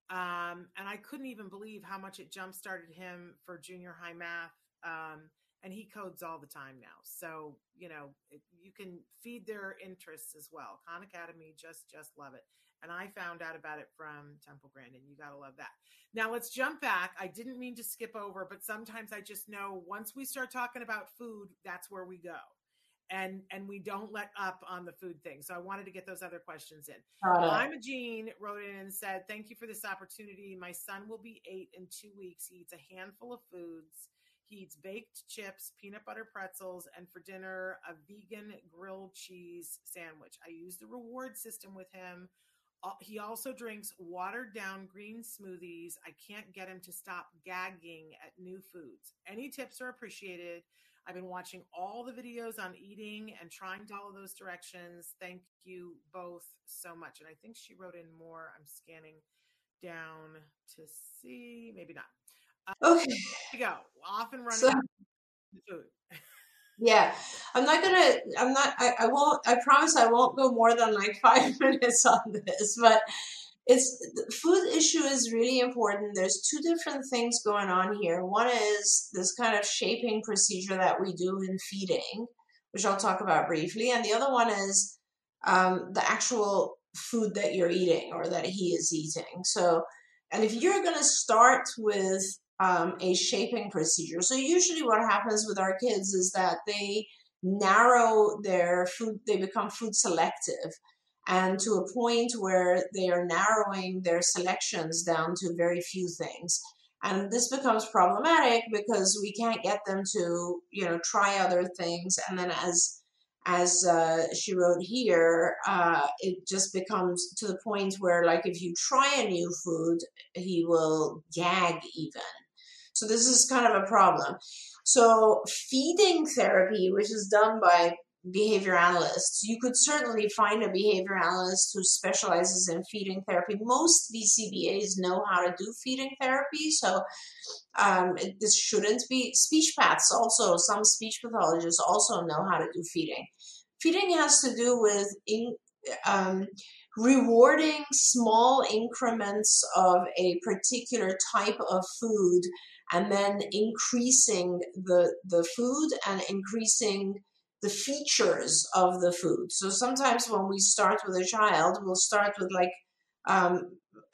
Um, and I couldn't even believe how much it jump started him for junior high math. Um, and he codes all the time now. So, you know, it, you can feed their interests as well. Khan Academy, just, just love it. And I found out about it from Temple Grandin. You got to love that. Now let's jump back. I didn't mean to skip over, but sometimes I just know once we start talking about food, that's where we go. and and we don't let up on the food thing. So I wanted to get those other questions in. Got it. I'm a Jean wrote in and said, thank you for this opportunity. My son will be eight in two weeks. He eats a handful of foods. He eats baked chips, peanut butter pretzels, and for dinner, a vegan grilled cheese sandwich. I use the reward system with him. He also drinks watered down green smoothies. I can't get him to stop gagging at new foods. Any tips are appreciated. I've been watching all the videos on eating and trying to follow those directions. Thank you both so much. And I think she wrote in more. I'm scanning down to see. Maybe not. Uh, Okay. Here we go. Often running So, out of food. yeah, I'm not gonna, I'm not, I, I won't, I promise I won't go more than like five minutes on this, but it's, the food issue is really important. There's two different things going on here. One is this kind of shaping procedure that we do in feeding, which I'll talk about briefly. And the other one is um, the actual food that you're eating or that he is eating. So, and if you're going to start with um, a shaping procedure, so usually what happens with our kids is that they narrow their food, they become food selective, and to a point where they are narrowing their selections down to very few things. And this becomes problematic because we can't get them to, you know, try other things. And then as as uh, she wrote here, uh, it just becomes to the point where, like, if you try a new food, he will gag even. So this is kind of a problem. So feeding therapy, which is done by behavior analysts, you could certainly find a behavior analyst who specializes in feeding therapy. Most B C B As know how to do feeding therapy, so um, it, this shouldn't be. Speech paths also, some speech pathologists also know how to do feeding. Feeding has to do with in, um, rewarding small increments of a particular type of food and then increasing the, the food and increasing the features of the food. So sometimes when we start with a child, we'll start with like um,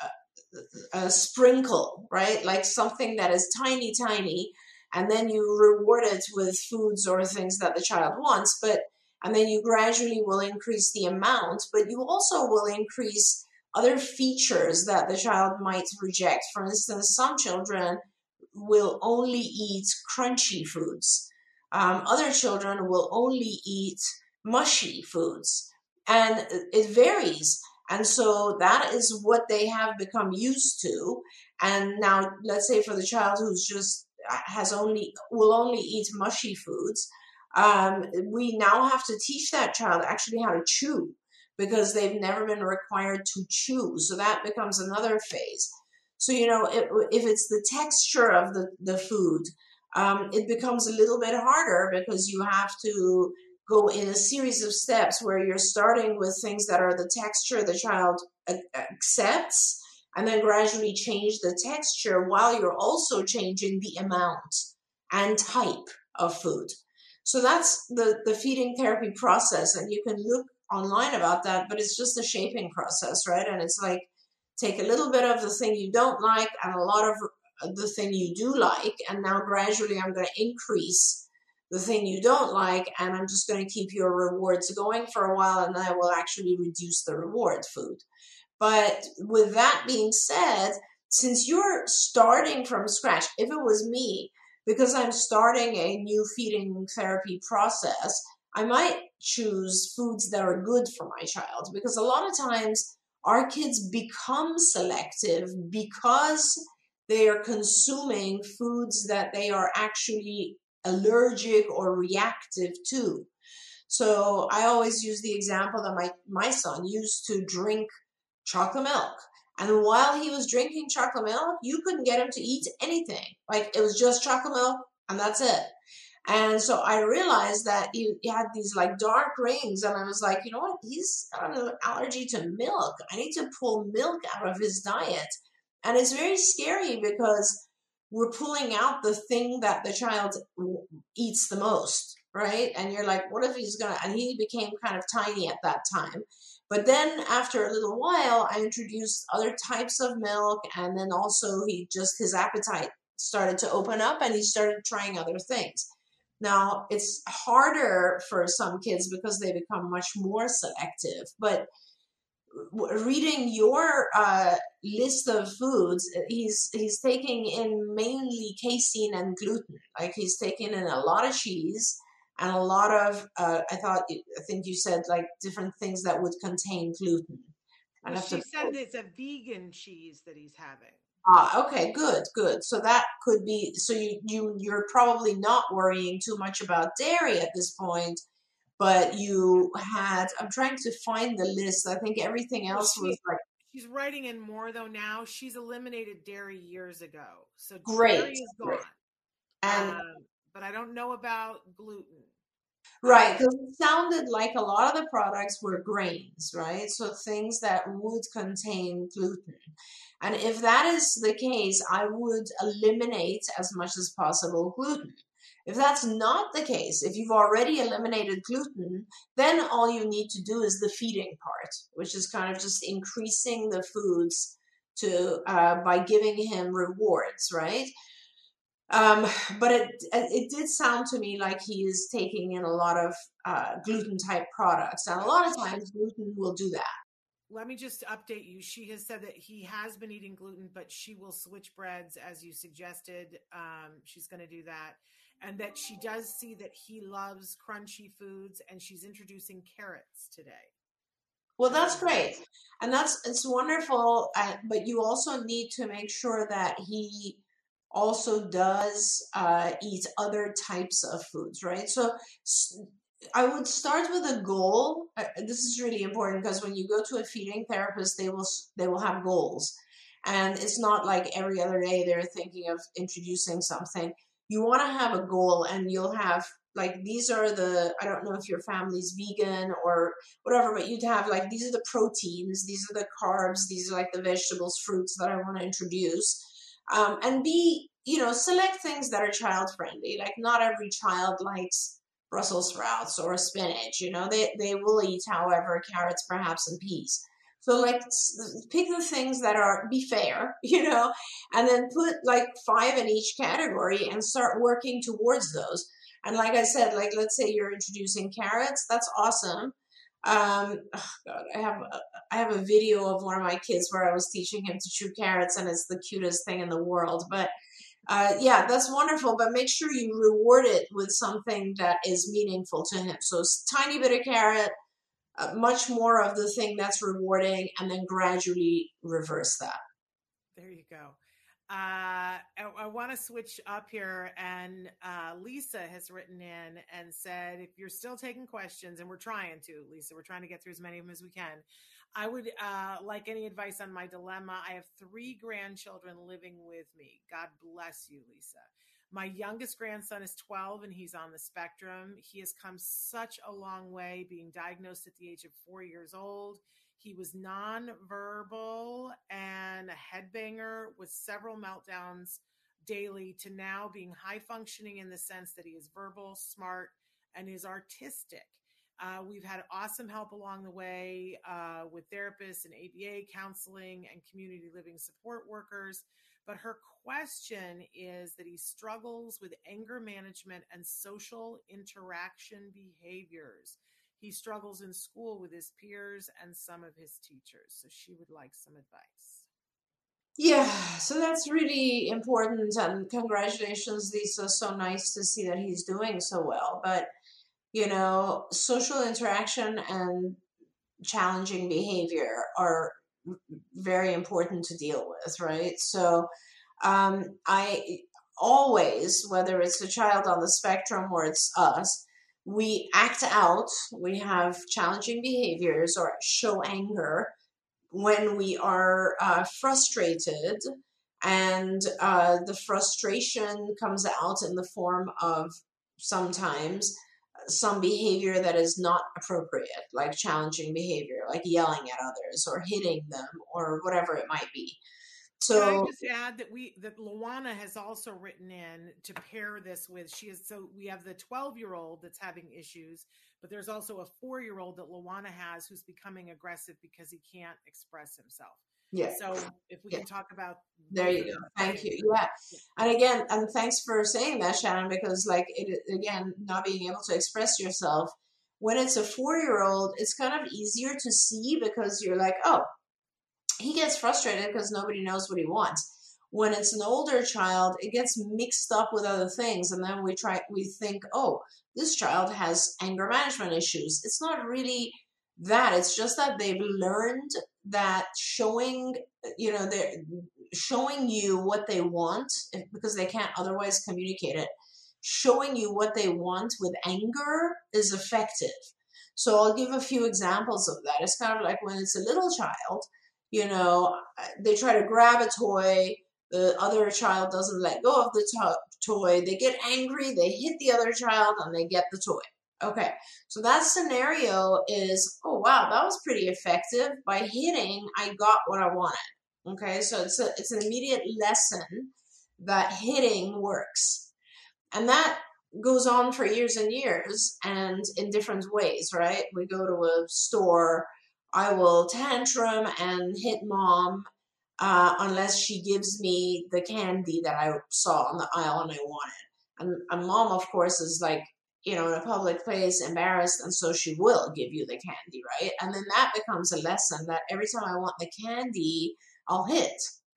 a, a sprinkle, right? Like something that is tiny, tiny, and then you reward it with foods or things that the child wants, but and then you gradually will increase the amount, but you also will increase other features that the child might reject. For instance, some children will only eat crunchy foods. Um, other children will only eat mushy foods, and it varies. And so that is what they have become used to. And now let's say for the child who's just has only, will only eat mushy foods, um, we now have to teach that child actually how to chew because they've never been required to chew. So that becomes another phase. So, you know, if, if it's the texture of the, the food, Um, it becomes a little bit harder because you have to go in a series of steps where you're starting with things that are the texture the child accepts and then gradually change the texture while you're also changing the amount and type of food. So that's the, the feeding therapy process, and you can look online about that, but it's just a shaping process, right? And it's like take a little bit of the thing you don't like and a lot of the thing you do like, and now gradually I'm going to increase the thing you don't like, and I'm just going to keep your rewards going for a while, and then I will actually reduce the reward food. But with that being said, since you're starting from scratch, if it was me, because I'm starting a new feeding therapy process, I might choose foods that are good for my child, because a lot of times our kids become selective because they are consuming foods that they are actually allergic or reactive to. So I always use the example that my, my son used to drink chocolate milk. And while he was drinking chocolate milk, you couldn't get him to eat anything. Like it was just chocolate milk and that's it. And so I realized that he, he had these like dark rings, and I was like, you know what? He's got an allergy to milk. I need to pull milk out of his diet. And it's very scary because we're pulling out the thing that the child eats the most, right? And you're like, what if he's going to, and he became kind of tiny at that time. But then after a little while, I introduced other types of milk. And then also he just, his appetite started to open up and he started trying other things. Now, it's harder for some kids because they become much more selective, but reading your uh, list of foods, he's he's taking in mainly casein and gluten. Like he's taking in a lot of cheese and a lot of, uh, I thought, I think you said like different things that would contain gluten. Well, she to, said it's a vegan cheese that he's having. Ah, okay, good, good. So that could be, so you, you, you're probably not worrying too much about dairy at this point, but you had, I'm trying to find the list. I think everything else well, she, was like. She's writing in more though now. She's eliminated dairy years ago. So great, dairy is gone. Great. And, um, but I don't know about gluten. Right, because it sounded like a lot of the products were grains, right? So things that would contain gluten. And if that is the case, I would eliminate as much as possible gluten. If that's not the case, if you've already eliminated gluten, then all you need to do is the feeding part, which is kind of just increasing the foods to uh, by giving him rewards, right? Um, but it it did sound to me like he is taking in a lot of uh, gluten type products, and a lot of times gluten will do that. Let me just update you. She has said that he has been eating gluten, but she will switch breads as you suggested. Um, she's going to do that. And that she does see that he loves crunchy foods, and she's introducing carrots today. Well, that's great. And that's, it's wonderful. Uh, but you also need to make sure that he also does uh, eat other types of foods, right? So I would start with a goal. Uh, this is really important because when you go to a feeding therapist, they will they will have goals. And it's not like every other day they're thinking of introducing something. You want to have a goal, and you'll have like, these are the, I don't know if your family's vegan or whatever, but you'd have like, these are the proteins, these are the carbs, these are like the vegetables, fruits that I want to introduce. Um, and be, you know, select things that are child friendly. Like not every child likes Brussels sprouts or spinach, you know, they, they will eat, however, carrots perhaps and peas. So like pick the things that are, be fair, you know, and then put like five in each category and start working towards those. And like I said, like, let's say you're introducing carrots, that's awesome. Um, oh God, I have, a, I have a video of one of my kids where I was teaching him to chew carrots, and it's the cutest thing in the world. But uh, yeah, that's wonderful. But make sure you reward it with something that is meaningful to him. So it's a tiny bit of carrot, uh, much more of the thing that's rewarding, and then gradually reverse that. There you go. Uh, I, I want to switch up here, and uh, Lisa has written in and said, if you're still taking questions, and we're trying to, Lisa, we're trying to get through as many of them as we can. I would uh, like any advice on my dilemma. I have three grandchildren living with me. God bless you, Lisa. My youngest grandson is twelve, and he's on the spectrum. He has come such a long way, being diagnosed at the age of four years old. He was nonverbal and a headbanger with several meltdowns daily, to now being high functioning in the sense that he is verbal, smart, and is artistic. Uh, we've had awesome help along the way uh, with therapists and A B A counseling and community living support workers. But her question is that he struggles with anger management and social interaction behaviors. He struggles in school with his peers and some of his teachers. So she would like some advice. Yeah, so that's really important. And congratulations, Lisa. So nice to see that he's doing so well. But, you know, social interaction and challenging behavior are very important to deal with, right? So um, I always, whether it's a child on the spectrum or it's us, we act out, we have challenging behaviors or show anger when we are uh, frustrated, and uh, the frustration comes out in the form of sometimes some behavior that is not appropriate, like challenging behavior, like yelling at others or hitting them or whatever it might be. So can I just add that we that Luana has also written in to pair this with, she is, so we have the twelve year old that's having issues, but there's also a four year old that Luana has who's becoming aggressive because he can't express himself. Yeah. So if we Yeah. can talk about There both you of go. them. Thank you. Yeah. And again, and thanks for saying that, Shannon, because like it again, not being able to express yourself. When it's a four-year-old, it's kind of easier to see because you're like, oh, he gets frustrated because nobody knows what he wants. When it's an older child, it gets mixed up with other things, and then we try we think, oh, this child has anger management issues. It's not really that. It's just that they've learned that showing, you know, they're showing you what they want because they can't otherwise communicate it. Showing you what they want with anger is effective. So I'll give a few examples of that. It's kind of like when it's a little child, you know, they try to grab a toy, the other child doesn't let go of the to- toy, they get angry, they hit the other child, and they get the toy. Okay, so that scenario is, oh wow, that was pretty effective. By hitting, I got what I wanted. Okay, so it's a, it's an immediate lesson that hitting works. And that goes on for years and years and in different ways, right? We go to a store, I will tantrum and hit mom uh, unless she gives me the candy that I saw on the aisle and I wanted. And, and mom, of course, is like, you know, in a public place, embarrassed, and so she will give you the candy, right? And then that becomes a lesson that every time I want the candy, I'll hit.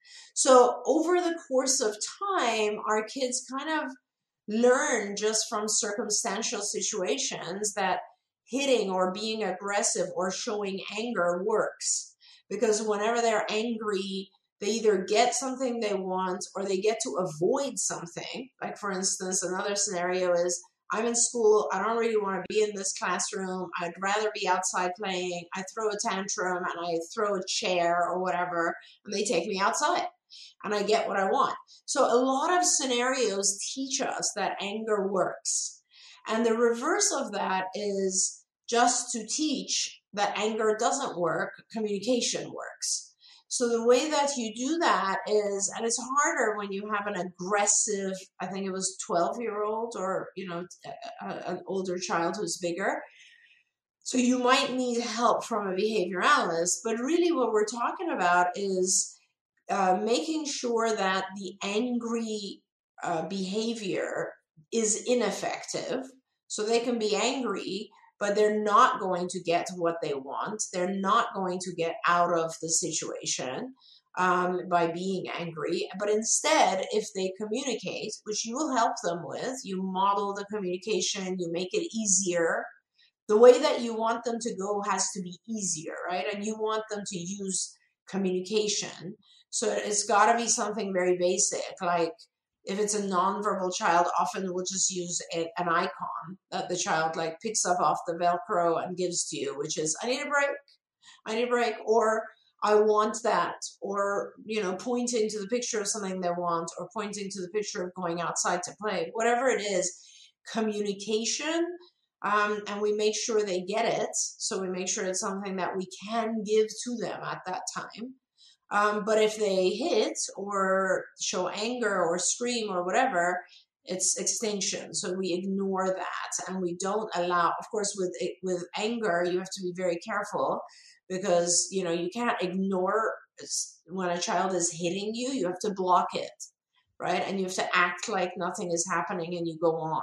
So over the course of time, our kids kind of learn just from circumstantial situations that hitting or being aggressive or showing anger works. Because whenever they're angry, they either get something they want or they get to avoid something. Like, for instance, another scenario is, I'm in school, I don't really want to be in this classroom, I'd rather be outside playing, I throw a tantrum and I throw a chair or whatever, and they take me outside and I get what I want. So a lot of scenarios teach us that anger works. And the reverse of that is just to teach that anger doesn't work, communication works. So the way that you do that is, and it's harder when you have an aggressive, I think it was twelve-year-old or, you know, a, a, an older child who's bigger. So you might need help from a behavior analyst. But really what we're talking about is uh, making sure that the angry uh, behavior is ineffective. So they can be angry, but they're not going to get what they want. They're not going to get out of the situation um, by being angry. But instead, if they communicate, which you will help them with, you model the communication, you make it easier. The way that you want them to go has to be easier, right? And you want them to use communication. So it's got to be something very basic, like, if it's a nonverbal child, often we'll just use a, an icon that the child like picks up off the Velcro and gives to you, which is, I need a break, I need a break, or I want that, or, you know, pointing to the picture of something they want, or pointing to the picture of going outside to play, whatever it is, communication, um, and we make sure they get it. So we make sure it's something that we can give to them at that time. Um, but if they hit or show anger or scream or whatever, it's extinction. So we ignore that and we don't allow, of course, with with anger, you have to be very careful because, you know, you can't ignore when a child is hitting you, you have to block it, right? And you have to act like nothing is happening and you go on.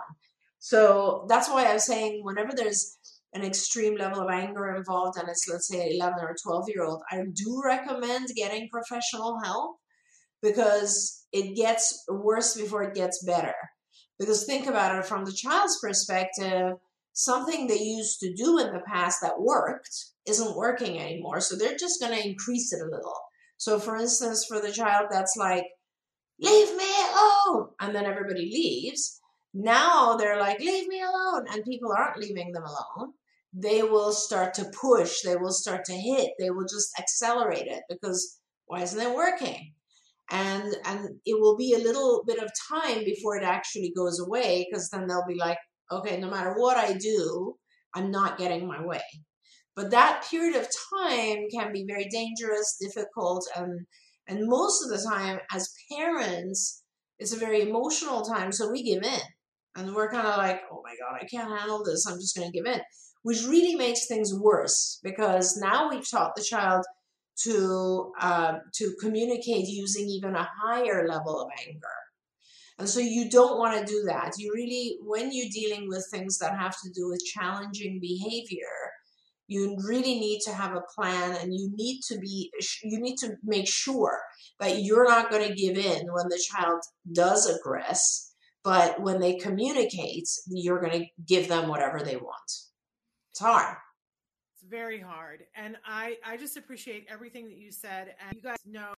So that's why I was saying whenever there's an extreme level of anger involved and it's, let's say, eleven or twelve year old, I do recommend getting professional help because it gets worse before it gets better. Because think about it from the child's perspective, something they used to do in the past that worked isn't working anymore. So they're just going to increase it a little. So for instance, for the child that's like, leave me alone, and then everybody leaves. Now they're like, leave me alone, and people aren't leaving them alone. They will start to push, they will start to hit, they will just accelerate it because why isn't it working? And and it will be a little bit of time before it actually goes away because then they'll be like, okay, no matter what I do, I'm not getting my way. But that period of time can be very dangerous, difficult, and and most of the time as parents, it's a very emotional time, so we give in. And we're kind of like, oh my God, I can't handle this, I'm just going to give in. Which really makes things worse because now we've taught the child to uh, to communicate using even a higher level of anger. And so you don't want to do that. You really, when you're dealing with things that have to do with challenging behavior, you really need to have a plan, and you need to be, you need to make sure that you're not going to give in when the child does aggress, but when they communicate, you're going to give them whatever they want. It's hard. It's very hard. And I, I just appreciate everything that you said. And you guys know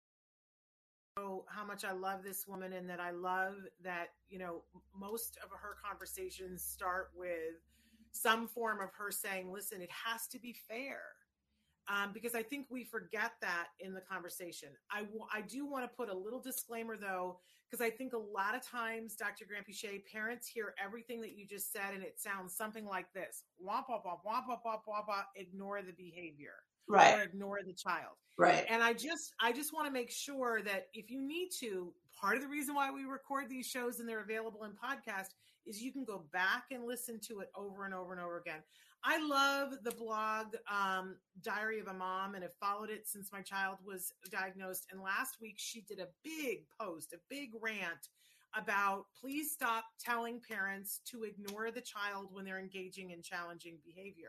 how much I love this woman, and that I love that, you know, most of her conversations start with some form of her saying, listen, it has to be fair. Um, because I think we forget that in the conversation. I, w- I do want to put a little disclaimer, though, because I think a lot of times, Doctor Granpeesheh, parents hear everything that you just said, and it sounds something like this: womp, womp, womp, womp, womp, womp, womp, womp, ignore the behavior, right, or ignore the child. Right. And I just, I just want to make sure that if you need to, part of the reason why we record these shows and they're available in podcast is you can go back and listen to it over and over and over again. I love the blog, um, Diary of a Mom, and have followed it since my child was diagnosed. And last week she did a big post, a big rant about please stop telling parents to ignore the child when they're engaging in challenging behavior.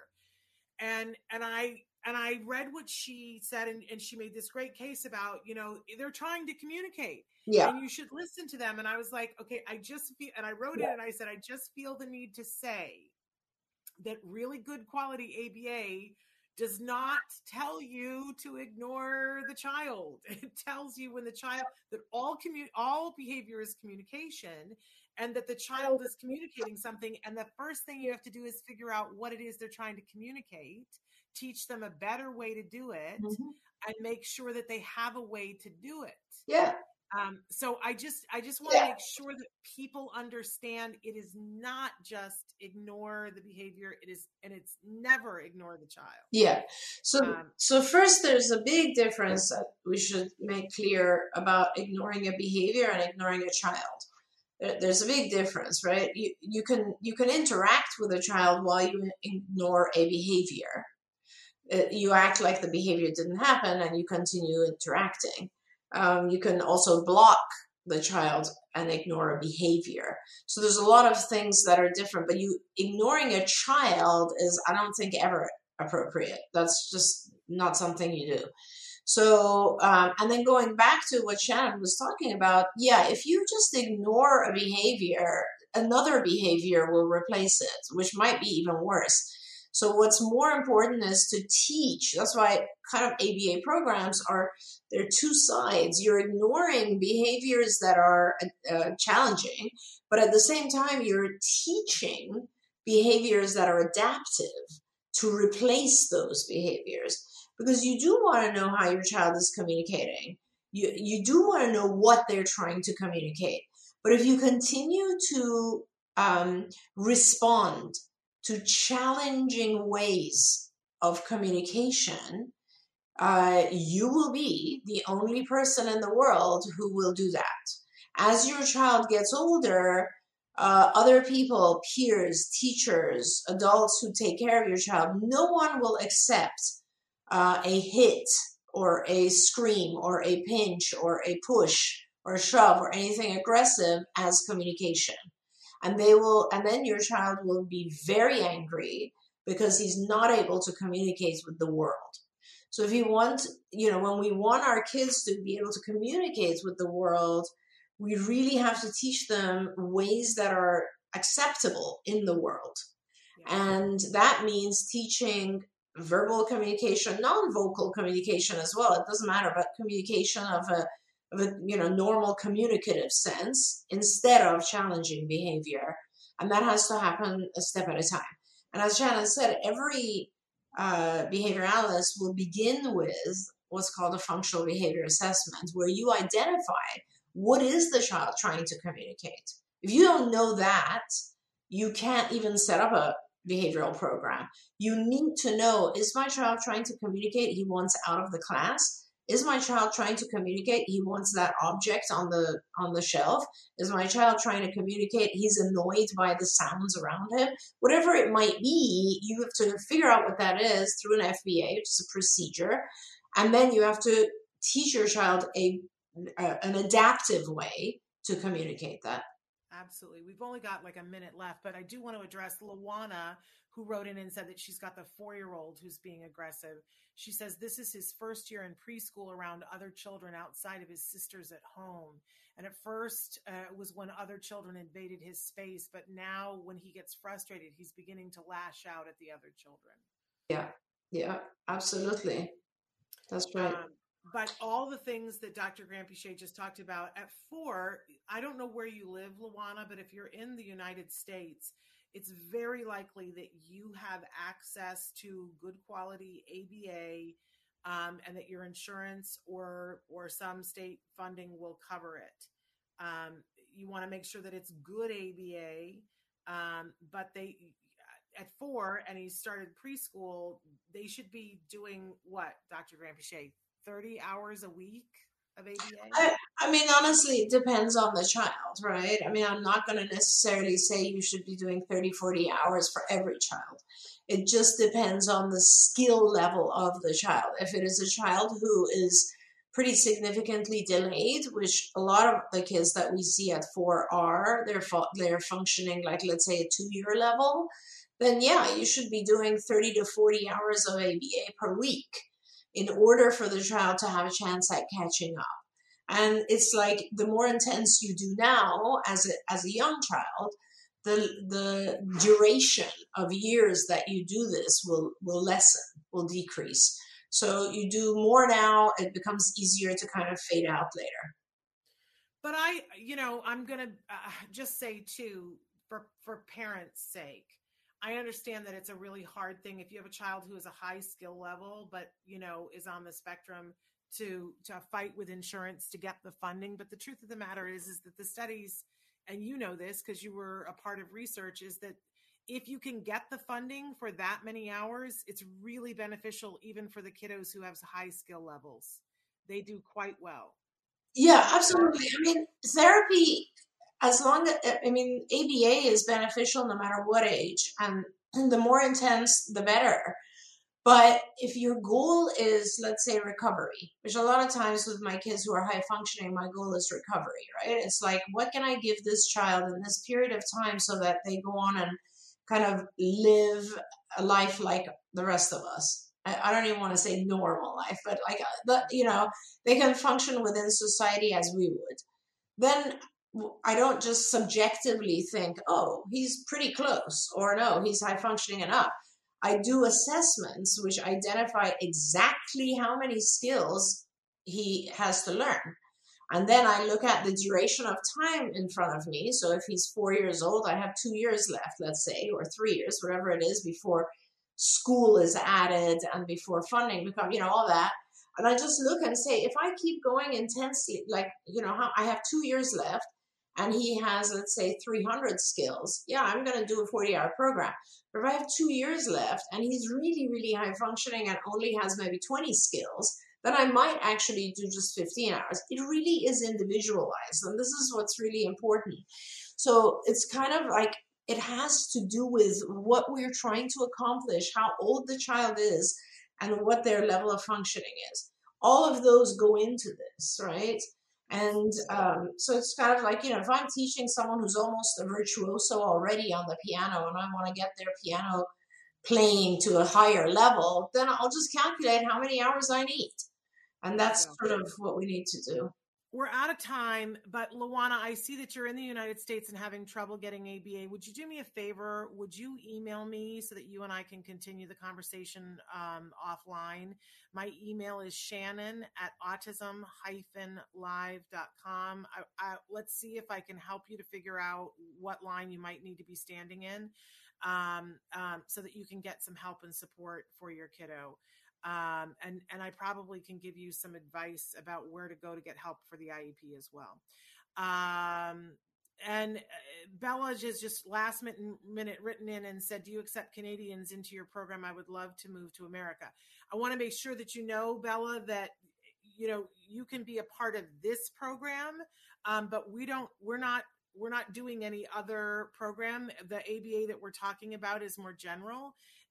And, and I, and I read what she said, and, and she made this great case about, you know, they're trying to communicate, yeah, and you should listen to them. And I was like, okay, I just feel, and I wrote yeah. it and I said, I just feel the need to say that really good quality A B A does not tell you to ignore the child. It tells you when the child, that all commu- all behavior is communication, and that the child is communicating something. And the first thing you have to do is figure out what it is they're trying to communicate, teach them a better way to do it, mm-hmm. and make sure that they have a way to do it. Yeah. Um, so I just, I just want to yeah. make sure that people understand it is not just ignore the behavior. It is, and it's never ignore the child. Yeah. So, um, so first there's a big difference that we should make clear about ignoring a behavior and ignoring a child. There, there's a big difference, right? You, you can, you can interact with a child while you ignore a behavior. Uh, you act like the behavior didn't happen and you continue interacting. Um, you can also block the child and ignore a behavior. So there's a lot of things that are different, but you ignoring a child is, I don't think, ever appropriate. That's just not something you do. So, um, and then going back to what Shannon was talking about, yeah, if you just ignore a behavior, another behavior will replace it, which might be even worse. So what's more important is to teach. That's why kind of A B A programs are, there are two sides. You're ignoring behaviors that are uh, challenging, but at the same time, you're teaching behaviors that are adaptive to replace those behaviors. Because you do want to know how your child is communicating. You, you do want to know what they're trying to communicate. But if you continue to um, respond to challenging ways of communication, uh, you will be the only person in the world who will do that. As your child gets older, uh, other people, peers, teachers, adults who take care of your child, no one will accept uh, a hit or a scream or a pinch or a push or a shove or anything aggressive as communication. And they will, and then your child will be very angry because he's not able to communicate with the world. So if you want, you know, when we want our kids to be able to communicate with the world, we really have to teach them ways that are acceptable in the world. Yeah. And that means teaching verbal communication, non-vocal communication as well. It doesn't matter, but communication of a of a you know normal communicative sense instead of challenging behavior, and that has to happen a step at a time. And as Shannon said, every uh, behavior analyst will begin with what's called a functional behavior assessment, where you identify what is the child trying to communicate. If you don't know that, you can't even set up a behavioral program. You need to know, is my child trying to communicate he wants out of the class? Is my child trying to communicate he wants that object on the on the shelf? Is my child trying to communicate he's annoyed by the sounds around him? Whatever it might be, you have to figure out what that is through an F B A, which is a procedure, And then you have to teach your child a, a an adaptive way to communicate that. Absolutely. We've only got like a minute left, but I do want to address Luana, who wrote in and said that she's got the four-year-old who's being aggressive. She says this is his first year in preschool around other children outside of his sisters at home. And at first uh, it was when other children invaded his space, but now when he gets frustrated, he's beginning to lash out at the other children. Yeah, yeah, absolutely. That's right. Um, but all the things that Doctor Granpeesheh just talked about at four, I don't know where you live, Luana, but if you're in the United States, it's very likely that you have access to good quality A B A, um, and that your insurance or or some state funding will cover it. Um, you want to make sure that it's good A B A, um, but they at four and he started preschool, they should be doing what, Doctor Granpeesheh? thirty hours a week of A B A? I, I mean, honestly, it depends on the child, right? I mean, I'm not going to necessarily say you should be doing thirty, forty hours for every child. It just depends on the skill level of the child. If it is a child who is pretty significantly delayed, which a lot of the kids that we see at four are, they're, fu- they're functioning like, let's say, a two-year level, then yeah, you should be doing thirty to forty hours of A B A per week in order for the child to have a chance at catching up. And it's like the more intense you do now as a, as a young child, the the duration of years that you do this will, will lessen, will decrease. So you do more now, it becomes easier to kind of fade out later. But I, you know, I'm going to uh, just say too, for, for parents' sake, I understand that it's a really hard thing if you have a child who is a high skill level, but, you know, is on the spectrum to, to fight with insurance to get the funding. But the truth of the matter is, is that the studies, and you know this because you were a part of research, is that if you can get the funding for that many hours, it's really beneficial even for the kiddos who have high skill levels. They do quite well. Yeah, absolutely. I mean, therapy, as long as, I mean, A B A is beneficial no matter what age, and the more intense, the better. But if your goal is, let's say, recovery, which a lot of times with my kids who are high functioning, my goal is recovery, right? It's like, what can I give this child in this period of time so that they go on and kind of live a life like the rest of us? I, I don't even want to say normal life, but like, the, you know, they can function within society as we would. Then I don't just subjectively think, oh, he's pretty close, or no, he's high functioning enough. I do assessments which identify exactly how many skills he has to learn. And then I look at the duration of time in front of me. So if he's four years old, I have two years left, let's say, or three years, whatever it is, before school is added and before funding become, you know, all that. And I just look and say, if I keep going intensely, like, you know, I have two years left, and he has, let's say, three hundred skills, yeah, I'm going to do a forty-hour program. But if I have two years left and he's really, really high functioning and only has maybe twenty skills, then I might actually do just fifteen hours. It really is individualized, and this is what's really important. So it's kind of like, it has to do with what we're trying to accomplish, how old the child is, and what their level of functioning is. All of those go into this, right? And um, so it's kind of like, you know, if I'm teaching someone who's almost a virtuoso already on the piano and I want to get their piano playing to a higher level, then I'll just calculate how many hours I need. And that's sort of what we need to do. We're out of time, but Luana, I see that you're in the United States and having trouble getting A B A. Would you do me a favor? Would you email me so that you and I can continue the conversation um, offline? My email is Shannon at autism dash live dot com. I, I, let's see if I can help you to figure out what line you might need to be standing in, um, um, so that you can get some help and support for your kiddo. Um, and, and I probably can give you some advice about where to go to get help for the I E P as well. Um, and Bella has just last minute, minute written in and said, do you accept Canadians into your program? I would love to move to America. I want to make sure that you know, Bella, that, you know, you can be a part of this program, um, but we don't, we're not, we're not doing any other program. The A B A that we're talking about is more general.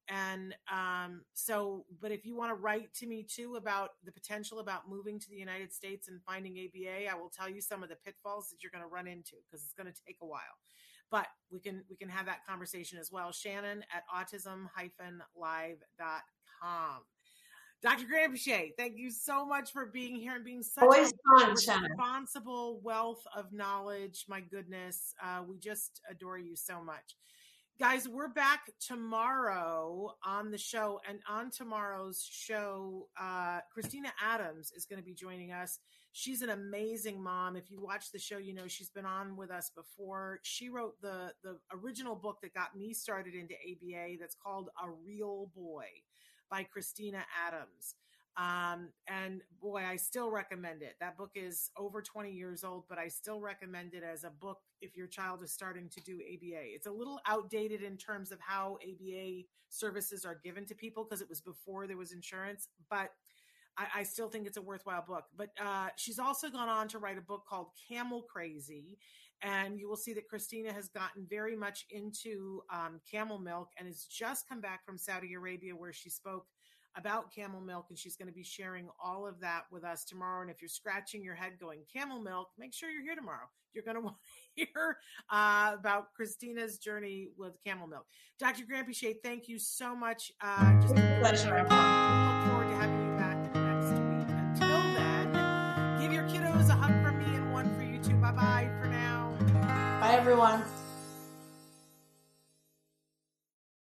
and um, so, but if you want to write to me too about the potential about moving to the United States and finding A B A, I will tell you some of the pitfalls that you're going to run into because it's going to take a while. But we can we can have that conversation as well. Shannon at autism live dot com. Doctor Granpeesheh, thank you so much for being here and being such Always a fun, Shannon. responsible wealth of knowledge. My goodness, uh, we just adore you so much. Guys, we're back tomorrow on the show, and on tomorrow's show, uh, Christina Adams is going to be joining us. She's an amazing mom. If you watch the show, you know she's been on with us before. She wrote the, the original book that got me started into A B A that's called A Real Boy by Christina Adams. Um, and boy, I still recommend it. That book is over twenty years old, but I still recommend it as a book if your child is starting to do A B A. It's a little outdated in terms of how A B A services are given to people because it was before there was insurance, but I, I still think it's a worthwhile book. But uh, she's also gone on to write a book called Camel Crazy. And you will see that Christina has gotten very much into um, camel milk and has just come back from Saudi Arabia where she spoke about camel milk, and she's going to be sharing all of that with us tomorrow. And if you're scratching your head going, camel milk, make sure you're here tomorrow. You're going to want to hear uh, about Christina's journey with camel milk. Doctor Granpeesheh, thank you so much. Uh, just a pleasure. Look forward to having you back next week. Until then, give your kiddos a hug from me and one for you too. Bye-bye for now. Bye, everyone.